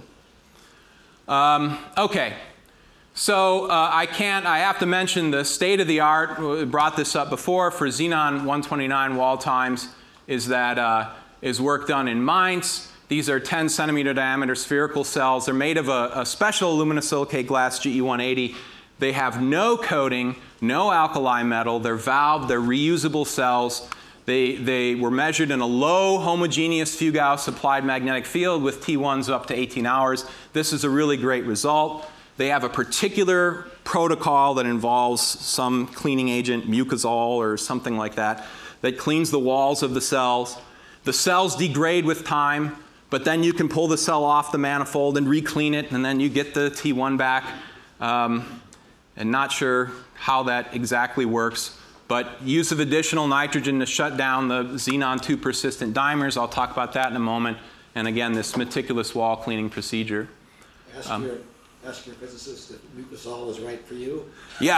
Um, okay. So uh, I can't, I have to mention the state of the art, we brought this up before, for xenon one twenty-nine wall times, is that uh, is work done in Mainz. These are ten centimeter diameter spherical cells. They're made of a, a special aluminosilicate glass G E one eighty. They have no coating, no alkali metal. They're valved, they're reusable cells. They, they were measured in a low homogeneous few Gauss applied magnetic field with T ones up to eighteen hours. This is a really great result. They have a particular protocol that involves some cleaning agent, mucosal or something like that, that cleans the walls of the cells. The cells degrade with time, but then you can pull the cell off the manifold and re-clean it, and then you get the T one back. Um, and not sure how that exactly works, but use of additional nitrogen to shut down the xenon two persistent dimers. I'll talk about that in a moment. And again, this meticulous wall cleaning procedure. Ask, Um, your, ask your physicist if mucosal is right for you. Yeah,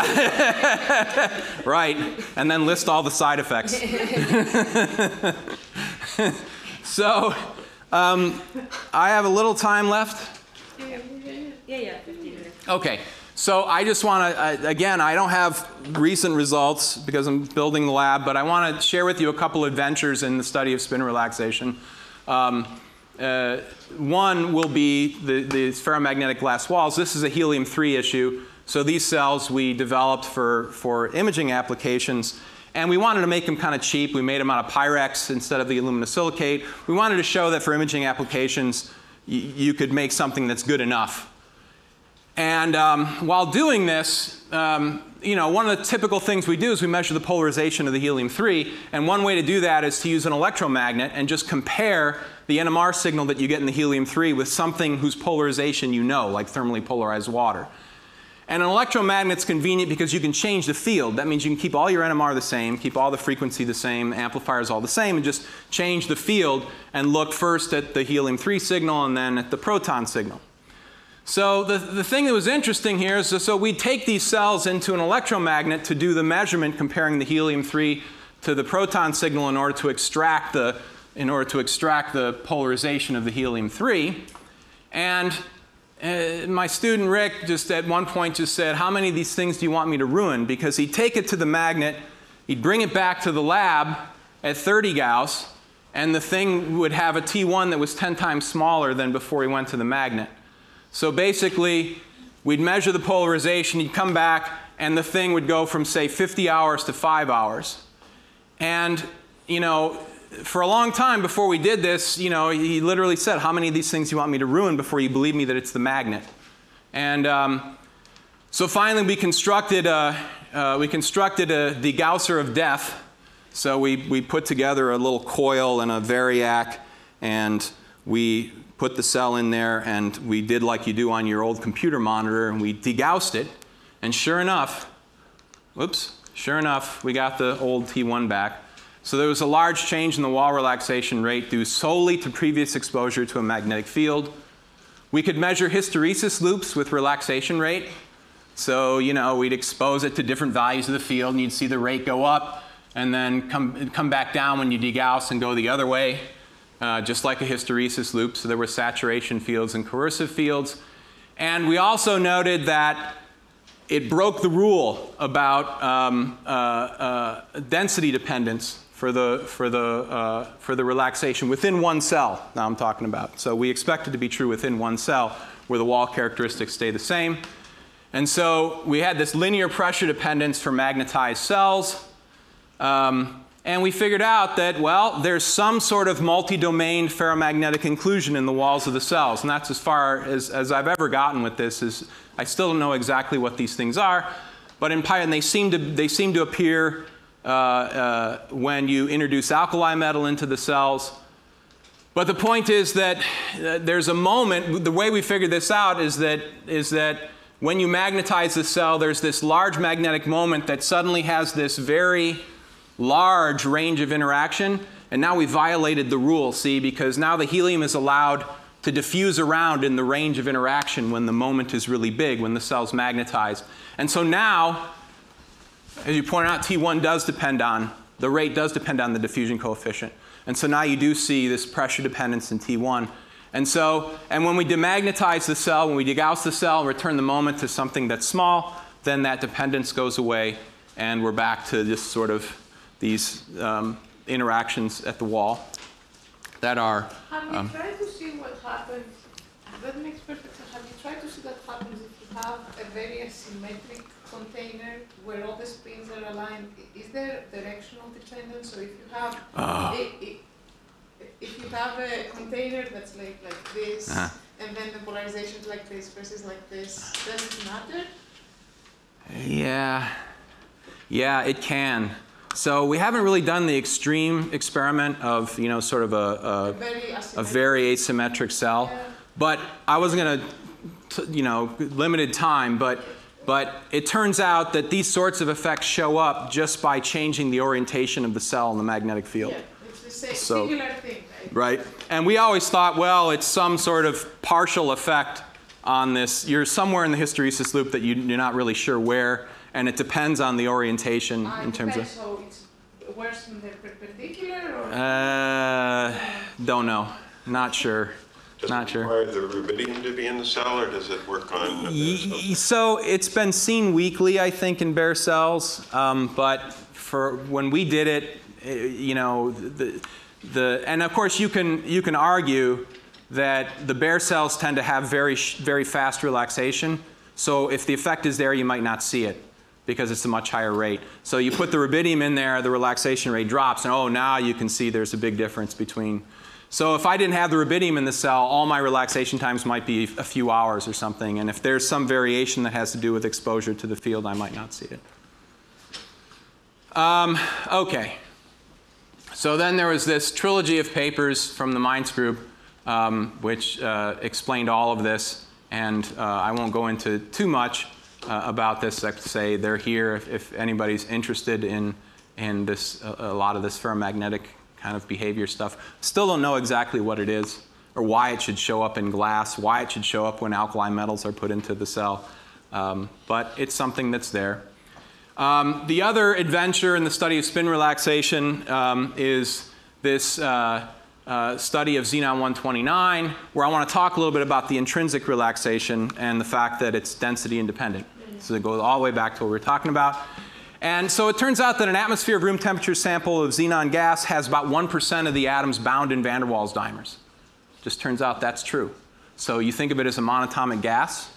right. And then list all the side effects. So, um, I have a little time left. Yeah, yeah, fifteen minutes. Okay. So I just want to, uh, again, I don't have recent results because I'm building the lab, but I want to share with you a couple adventures in the study of spin relaxation. Um, uh, one will be the, the ferromagnetic glass walls. This is a helium three issue. So these cells we developed for, for imaging applications. And we wanted to make them kind of cheap. We made them out of Pyrex instead of the aluminosilicate. We wanted to show that for imaging applications, you could make something that's good enough. And um, while doing this, um, you know, one of the typical things we do is we measure the polarization of the helium three, and one way to do that is to use an electromagnet and just compare the N M R signal that you get in the helium three with something whose polarization you know, like thermally polarized water. And an electromagnet's convenient because you can change the field. That means you can keep all your N M R the same, keep all the frequency the same, amplifiers all the same, and just change the field and look first at the helium three signal and then at the proton signal. So the, the thing that was interesting here is, so we take these cells into an electromagnet to do the measurement comparing the helium three to the proton signal in order to extract the, in order to extract the polarization of the helium three. And uh, my student Rick just at one point just said, how many of these things do you want me to ruin? Because he'd take it to the magnet, he'd bring it back to the lab at thirty Gauss, and the thing would have a T one that was ten times smaller than before he went to the magnet. So basically, we'd measure the polarization, he'd come back, and the thing would go from, say, fifty hours to five hours. And, you know, for a long time before we did this, you know, he literally said, how many of these things do you want me to ruin before you believe me that it's the magnet? And um, so finally, we constructed, a, uh, we constructed a, the Gausser of death. So we, we put together a little coil and a variac, and we put the cell in there, and we did like you do on your old computer monitor, and we degaussed it, and sure enough, whoops, sure enough, we got the old T one back. So there was a large change in the wall relaxation rate due solely to previous exposure to a magnetic field. We could measure hysteresis loops with relaxation rate. So, you know, we'd expose it to different values of the field, and you'd see the rate go up, and then come, come back down when you degauss and go the other way. Uh, just like a hysteresis loop, so there were saturation fields and coercive fields. And we also noted that it broke the rule about um, uh, uh, density dependence for the, for, the, uh, for the relaxation within one cell, now I'm talking about. So we expect it to be true within one cell, where the wall characteristics stay the same. And so we had this linear pressure dependence for magnetized cells. Um, And we figured out that, well, there's some sort of multi-domain ferromagnetic inclusion in the walls of the cells. And that's as far as, as I've ever gotten with this. Is I still don't know exactly what these things are. But in Python, they seem to, they seem to appear uh, uh, when you introduce alkali metal into the cells. But the point is that uh, there's a moment, the way we figured this out is that, is that when you magnetize the cell, there's this large magnetic moment that suddenly has this very large range of interaction, and now we violated the rule, see, because now the helium is allowed to diffuse around in the range of interaction when the moment is really big, when the cell's magnetized. And so now, as you pointed out, T one does depend on, the rate does depend on the diffusion coefficient. And so now you do see this pressure dependence in T one. And so, and when we demagnetize the cell, when we degauss the cell and return the moment to something that's small, then that dependence goes away, and we're back to just sort of these um, interactions at the wall that are... Have you um, tried to see what happens? That makes perfect sense. Have you tried to see what happens if you have a very asymmetric container where all the spins are aligned? Is there directional dependence? So if you have, uh, i- i- if you have a container that's like like this, uh-huh. and then the polarization is like this versus like this, does it matter? Yeah, yeah, it can. So we haven't really done the extreme experiment of, you know, sort of a, a, Very a asymmetric. very asymmetric cell. Yeah. But I wasn't going to, you know, limited time, but, but it turns out that these sorts of effects show up just by changing the orientation of the cell in the magnetic field. Yeah, it's the same So- singular thing, right? Right? And we always thought, well, it's some sort of partial effect on this. You're somewhere in the hysteresis loop that you, you're not really sure where, and it depends on the orientation Ah, in it terms depends, of... so it's worse than the perpendicular, or? Uh, don't know. Not sure. Does Not it sure. require the rubidium to be in the cell, or does it work on the Y- So it's been seen weakly, I think, in bare cells. Um, but for when we did it, eh, you know, the, the and of course you can you can argue that the bare cells tend to have very sh- very fast relaxation. So if the effect is there, you might not see it because it's a much higher rate. So you put the rubidium in there, the relaxation rate drops, and oh, now you can see there's a big difference between So if I didn't have the rubidium in the cell, all my relaxation times might be a few hours or something. And if there's some variation that has to do with exposure to the field, I might not see it. Um, okay. So then there was this trilogy of papers from the Mainz group, um, which uh, explained all of this. And uh, I won't go into too much uh, about this, except to say they're here if, if anybody's interested in, in this, a, a lot of this ferromagnetic kind of behavior stuff. Still don't know exactly what it is or why it should show up in glass, why it should show up when alkali metals are put into the cell. Um, but it's something that's there. Um, the other adventure in the study of spin relaxation um, is this uh, uh, study of xenon one twenty-nine, where I want to talk a little bit about the intrinsic relaxation and the fact that it's density independent. So it goes all the way back to what we were talking about. And so it turns out that an atmosphere of room temperature sample of xenon gas has about one percent of the atoms bound in van der Waals dimers. Just turns out that's true. So you think of it as a monatomic gas,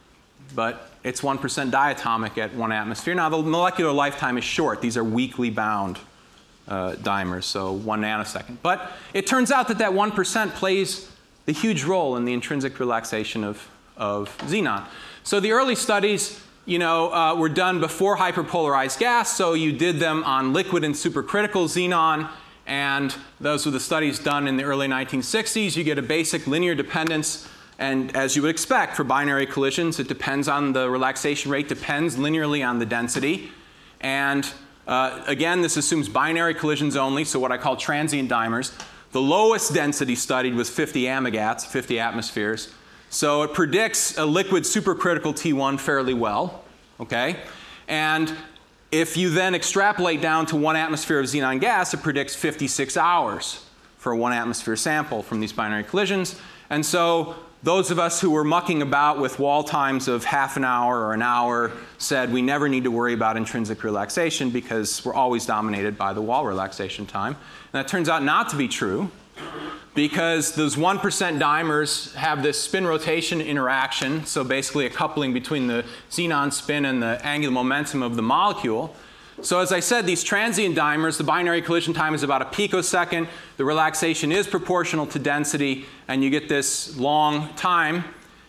but it's one percent diatomic at one atmosphere. Now, the molecular lifetime is short. These are weakly bound uh, dimers, so one nanosecond. But it turns out that that one percent plays the huge role in the intrinsic relaxation of, of xenon. So the early studies, you know, uh, were done before hyperpolarized gas, so you did them on liquid and supercritical xenon, and those were the studies done in the early nineteen sixties. You get a basic linear dependence, and as you would expect for binary collisions, it depends on the relaxation rate, depends linearly on the density. And uh, again, this assumes binary collisions only, so what I call transient dimers. The lowest density studied was fifty amigats, fifty atmospheres. So it predicts a liquid supercritical T one fairly well, okay? And if you then extrapolate down to one atmosphere of xenon gas, it predicts fifty-six hours for a one atmosphere sample from these binary collisions. And so those of us who were mucking about with wall times of half an hour or an hour said we never need to worry about intrinsic relaxation because we're always dominated by the wall relaxation time. And that turns out not to be true, because those one percent dimers have this spin rotation interaction, so basically a coupling between the xenon spin and the angular momentum of the molecule. So as I said, these transient dimers, the binary collision time is about a picosecond. The relaxation is proportional to density, and you get this long time.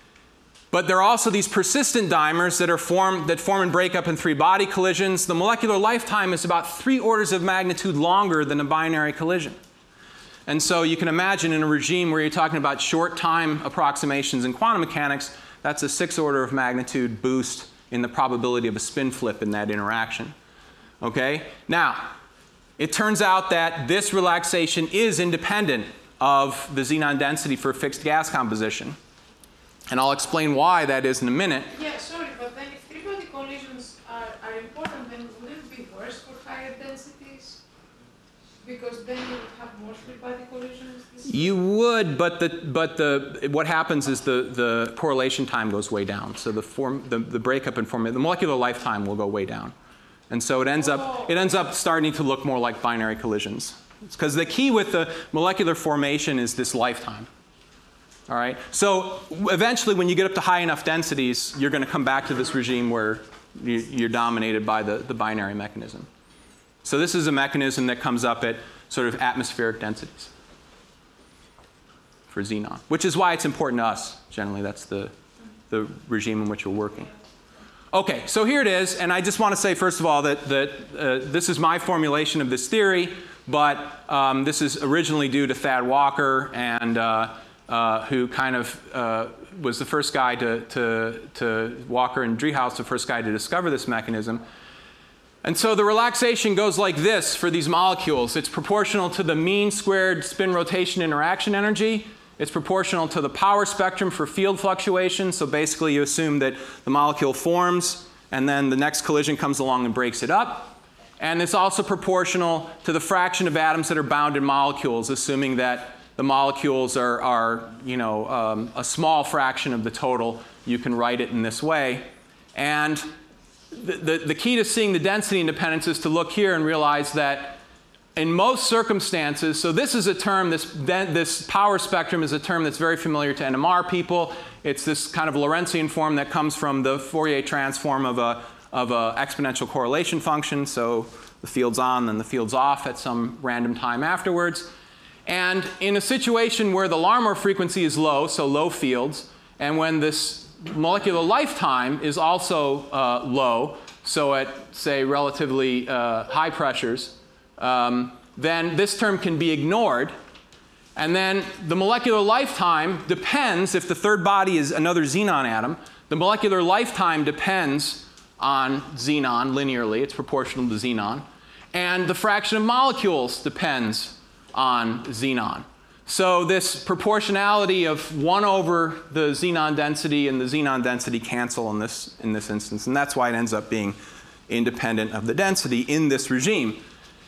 But there are also these persistent dimers that, are form, that form and break up in three-body collisions. The molecular lifetime is about three orders of magnitude longer than a binary collision. And so you can imagine in a regime where you're talking about short time approximations in quantum mechanics, that's a six order of magnitude boost in the probability of a spin flip in that interaction. Okay? Now, it turns out that this relaxation is independent of the xenon density for a fixed gas composition. And I'll explain why that is in a minute. Yeah, sorry, but then if three-body collisions are, are important, then wouldn't it be worse for higher densities? Because then you would have more three-body collisions? You would, but the but the what happens is the the correlation time goes way down. So the form the, the breakup and form the molecular lifetime will go way down, and so it ends up it ends up starting to look more like binary collisions. Because the key with the molecular formation is this lifetime. All right. So eventually, when you get up to high enough densities, you're going to come back to this regime where you, you're dominated by the the binary mechanism. So this is a mechanism that comes up at sort of atmospheric densities for xenon, which is why it's important to us. Generally, that's the, the regime in which we're working. Okay, so here it is, and I just want to say, first of all, that, that uh, this is my formulation of this theory, but um, this is originally due to Thad Walker, and uh, uh, who kind of uh, was the first guy to, to, to Walker and Driehaus, the first guy to discover this mechanism. And so the relaxation goes like this for these molecules. It's proportional to the mean squared spin rotation interaction energy. It's proportional to the power spectrum for field fluctuation. So basically you assume that the molecule forms and then the next collision comes along and breaks it up. And it's also proportional to the fraction of atoms that are bound in molecules, assuming that the molecules are, are you know, um, a small fraction of the total. You can write it in this way. And The, the, the key to seeing the density independence is to look here and realize that in most circumstances, so this is a term, this, this power spectrum is a term that's very familiar to N M R people. It's this kind of Lorentzian form that comes from the Fourier transform of a, of a exponential correlation function. So the field's on, then the field's off at some random time afterwards. And in a situation where the Larmor frequency is low, so low fields, and when this molecular lifetime is also uh, low, so at, say, relatively uh, high pressures, um, then this term can be ignored. And then the molecular lifetime depends, if the third body is another xenon atom, the molecular lifetime depends on xenon linearly. It's proportional to xenon. And the fraction of molecules depends on xenon. So this proportionality of one over the xenon density and the xenon density cancel in this, in this instance. And that's why it ends up being independent of the density in this regime.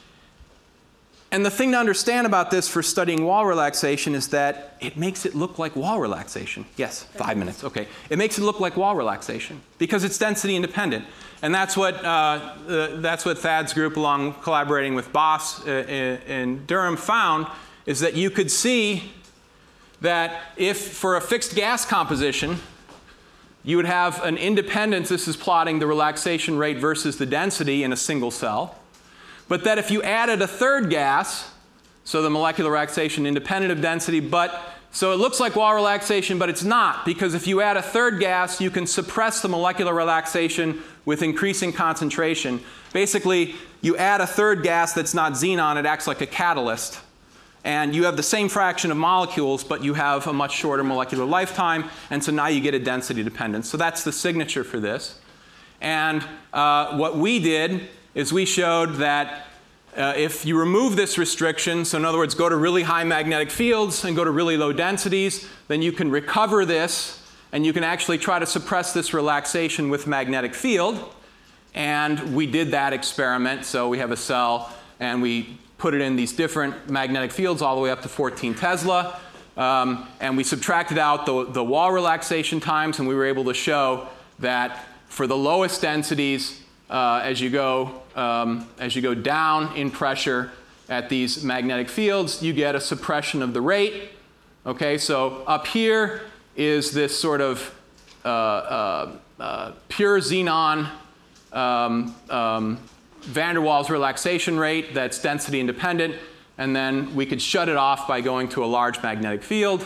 And the thing to understand about this for studying wall relaxation is that it makes it look like wall relaxation. Yes, five minutes, okay. It makes it look like wall relaxation because it's density independent. And that's what, uh, uh, that's what Thad's group, along collaborating with Boss uh, in, in Durham, found, is that you could see that if for a fixed gas composition, you would have an independence, this is plotting the relaxation rate versus the density in a single cell. But that if you added a third gas, so the molecular relaxation independent of density, but so it looks like wall relaxation, but it's not, because if you add a third gas, you can suppress the molecular relaxation with increasing concentration. Basically, you add a third gas that's not xenon, it acts like a catalyst. And you have the same fraction of molecules, but you have a much shorter molecular lifetime, and so now you get a density dependence. So that's the signature for this. And uh, what we did is we showed that uh, if you remove this restriction, so in other words, go to really high magnetic fields and go to really low densities, then you can recover this, and you can actually try to suppress this relaxation with magnetic field. And we did that experiment. So we have a cell, and we put it in these different magnetic fields all the way up to fourteen Tesla. Um, and we subtracted out the, the wall relaxation times, and we were able to show that for the lowest densities, uh, as you go um, as you go down in pressure at these magnetic fields, you get a suppression of the rate. Okay, so up here is this sort of uh, uh, uh, pure xenon um, um, van der Waals relaxation rate that's density independent, and then we could shut it off by going to a large magnetic field.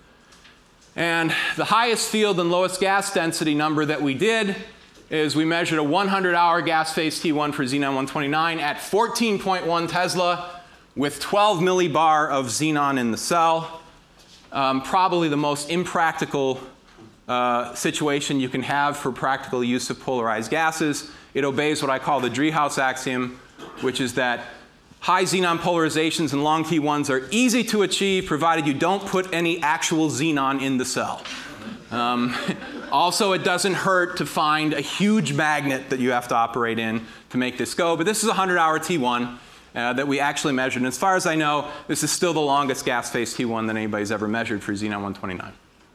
And the highest field and lowest gas density number that we did is we measured a one hundred hour gas phase T one for xenon one twenty-nine at fourteen point one Tesla with twelve millibar of xenon in the cell. Um, probably the most impractical uh, situation you can have for practical use of polarized gases. It obeys what I call the Driehaus axiom, which is that high xenon polarizations and long T ones are easy to achieve provided you don't put any actual xenon in the cell. Um, also, it doesn't hurt to find a huge magnet that you have to operate in to make this go. But this is a one hundred hour T one uh, that we actually measured. And as far as I know, this is still the longest gas phase T one that anybody's ever measured for xenon one twenty-nine.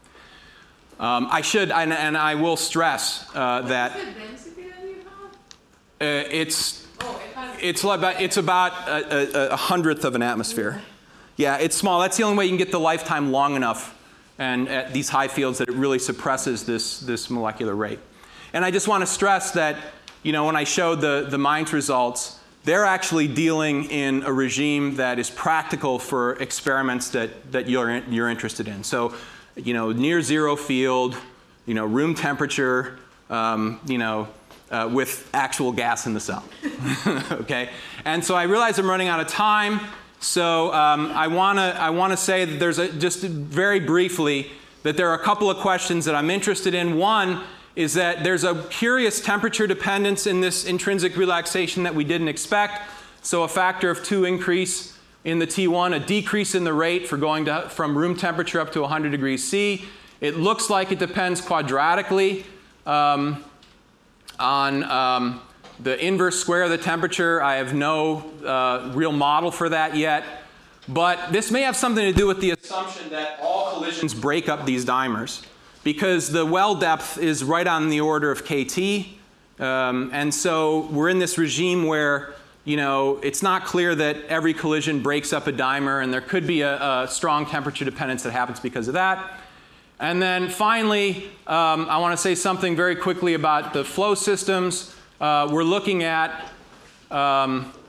Um, I should, and, and I will stress uh, that What's the density that you have? uh, it's, Oh, it has. it's about, it's about a, a, a hundredth of an atmosphere. Yeah, it's small. That's the only way you can get the lifetime long enough and at these high fields that it really suppresses this, this molecular rate. And I just want to stress that, you know, when I showed the, the Mainz results, they're actually dealing in a regime that is practical for experiments that, that you're, you're interested in. So, you know, near zero field, you know, room temperature, um, you know, uh, with actual gas in the cell. Okay? And so I realize I'm running out of time. So um, I want to I want to say that there's a, just very briefly that there are a couple of questions that I'm interested in. One is that there's a curious temperature dependence in this intrinsic relaxation that we didn't expect. So a factor of two increase in the T one, a decrease in the rate for going to, from room temperature up to one hundred degrees C. It looks like it depends quadratically um, on um, the inverse square of the temperature. I have no uh, real model for that yet. But this may have something to do with the assumption that all collisions break up these dimers, because the well depth is right on the order of K T. Um, and so we're in this regime where, you know, it's not clear that every collision breaks up a dimer, and there could be a, a strong temperature dependence that happens because of that. And then finally, um, I want to say something very quickly about the flow systems. Uh, we're looking at um,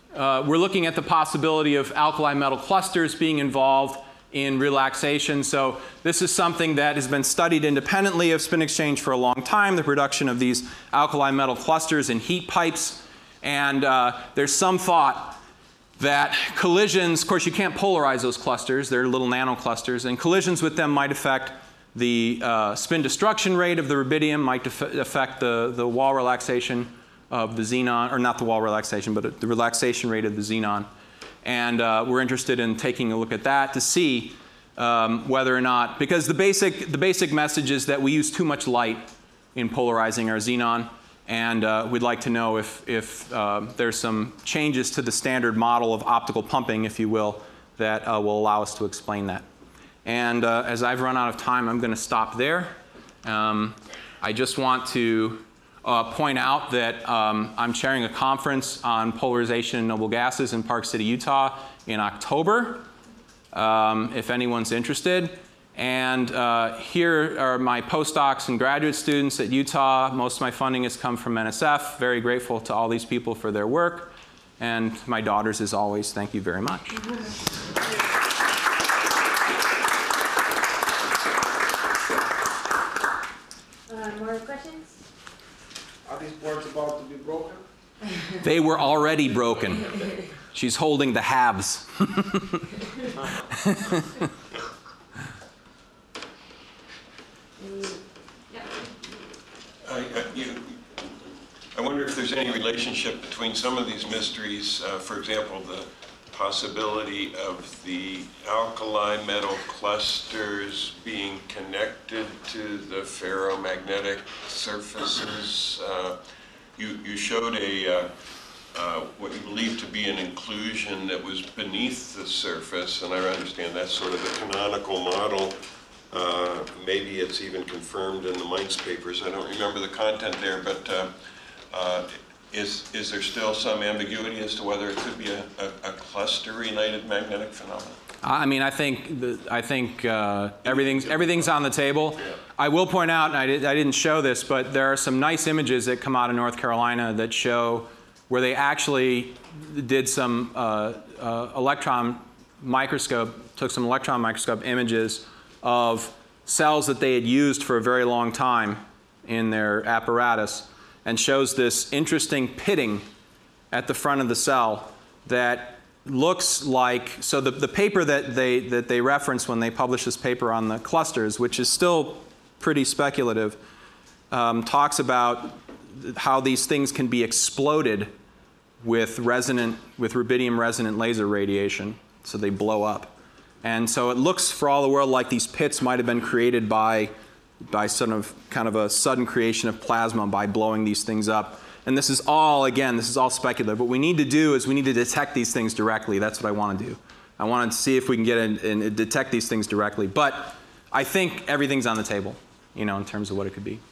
uh, we're looking at the possibility of alkali metal clusters being involved in relaxation. So this is something that has been studied independently of spin exchange for a long time, the production of these alkali metal clusters in heat pipes. And uh, there's some thought that collisions, of course you can't polarize those clusters, they're little nanoclusters, and collisions with them might affect the uh, spin destruction rate of the rubidium, might affect the, the wall relaxation of the xenon, or not the wall relaxation, but the relaxation rate of the xenon. And uh, we're interested in taking a look at that to see um, whether or not, because the basic, the basic message is that we use too much light in polarizing our xenon, and uh, we'd like to know if, if uh, there's some changes to the standard model of optical pumping, if you will, that uh, will allow us to explain that. And uh, as I've run out of time, I'm going to stop there. Um, I just want to Uh, point out that um, I'm chairing a conference on polarization in noble gases in Park City, Utah in October, um, if anyone's interested. And uh, here are my postdocs and graduate students at Utah. Most of my funding has come from N S F. Very grateful to all these people for their work. And my daughters, as always, thank you very much. Uh, more questions? Are these boards about to be broken? They were already broken. She's holding the halves. I, I, you, I wonder if there's any relationship between some of these mysteries, uh, for example, the possibility of the alkali metal clusters being connected to the ferromagnetic surfaces. Uh, you, you showed a, uh, uh, what you believe to be an inclusion that was beneath the surface, and I understand that's sort of the canonical model. Uh, maybe it's even confirmed in the Mainz papers. I don't remember the content there, but uh, uh, Is, is there still some ambiguity as to whether it could be a, a, a cluster-related magnetic phenomenon? I mean, I think the, I think uh, everything's everything's on the table. Yeah. I will point out, and I, did, I didn't show this, but there are some nice images that come out of North Carolina that show where they actually did some uh, uh, electron microscope, took some electron microscope images of cells that they had used for a very long time in their apparatus, and shows this interesting pitting at the front of the cell that looks like, so the, the paper that they, that they reference when they publish this paper on the clusters, which is still pretty speculative, um, talks about how these things can be exploded with resonant, with rubidium resonant laser radiation, so they blow up. And so it looks for all the world like these pits might have been created by by sort of kind of a sudden creation of plasma by blowing these things up. And this is all, again, this is all speculative. What we need to do is we need to detect these things directly. That's what I want to do. I want to see if we can get in and detect these things directly. But I think everything's on the table, you know, in terms of what it could be.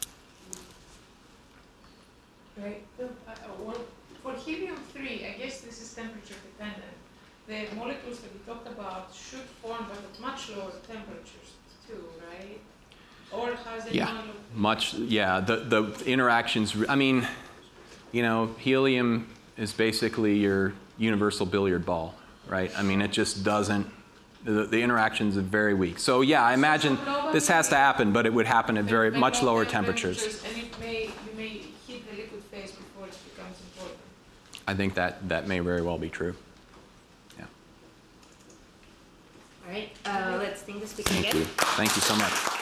Right. So, uh, well, for helium three, I guess this is temperature dependent. The molecules that we talked about should form, but at much lower temperatures too, right? Or has it Yeah, much, yeah, the, the interactions, I mean, you know, helium is basically your universal billiard ball, right? I mean, it just doesn't, the, the interactions are very weak. So yeah, I imagine this has to happen, but it would happen at very much lower temperatures. And it may, you may hit the liquid phase before it becomes important. I think that, that may very well be true. Yeah. All right, uh, let's thank the speaker Thank again. you. Thank you so much.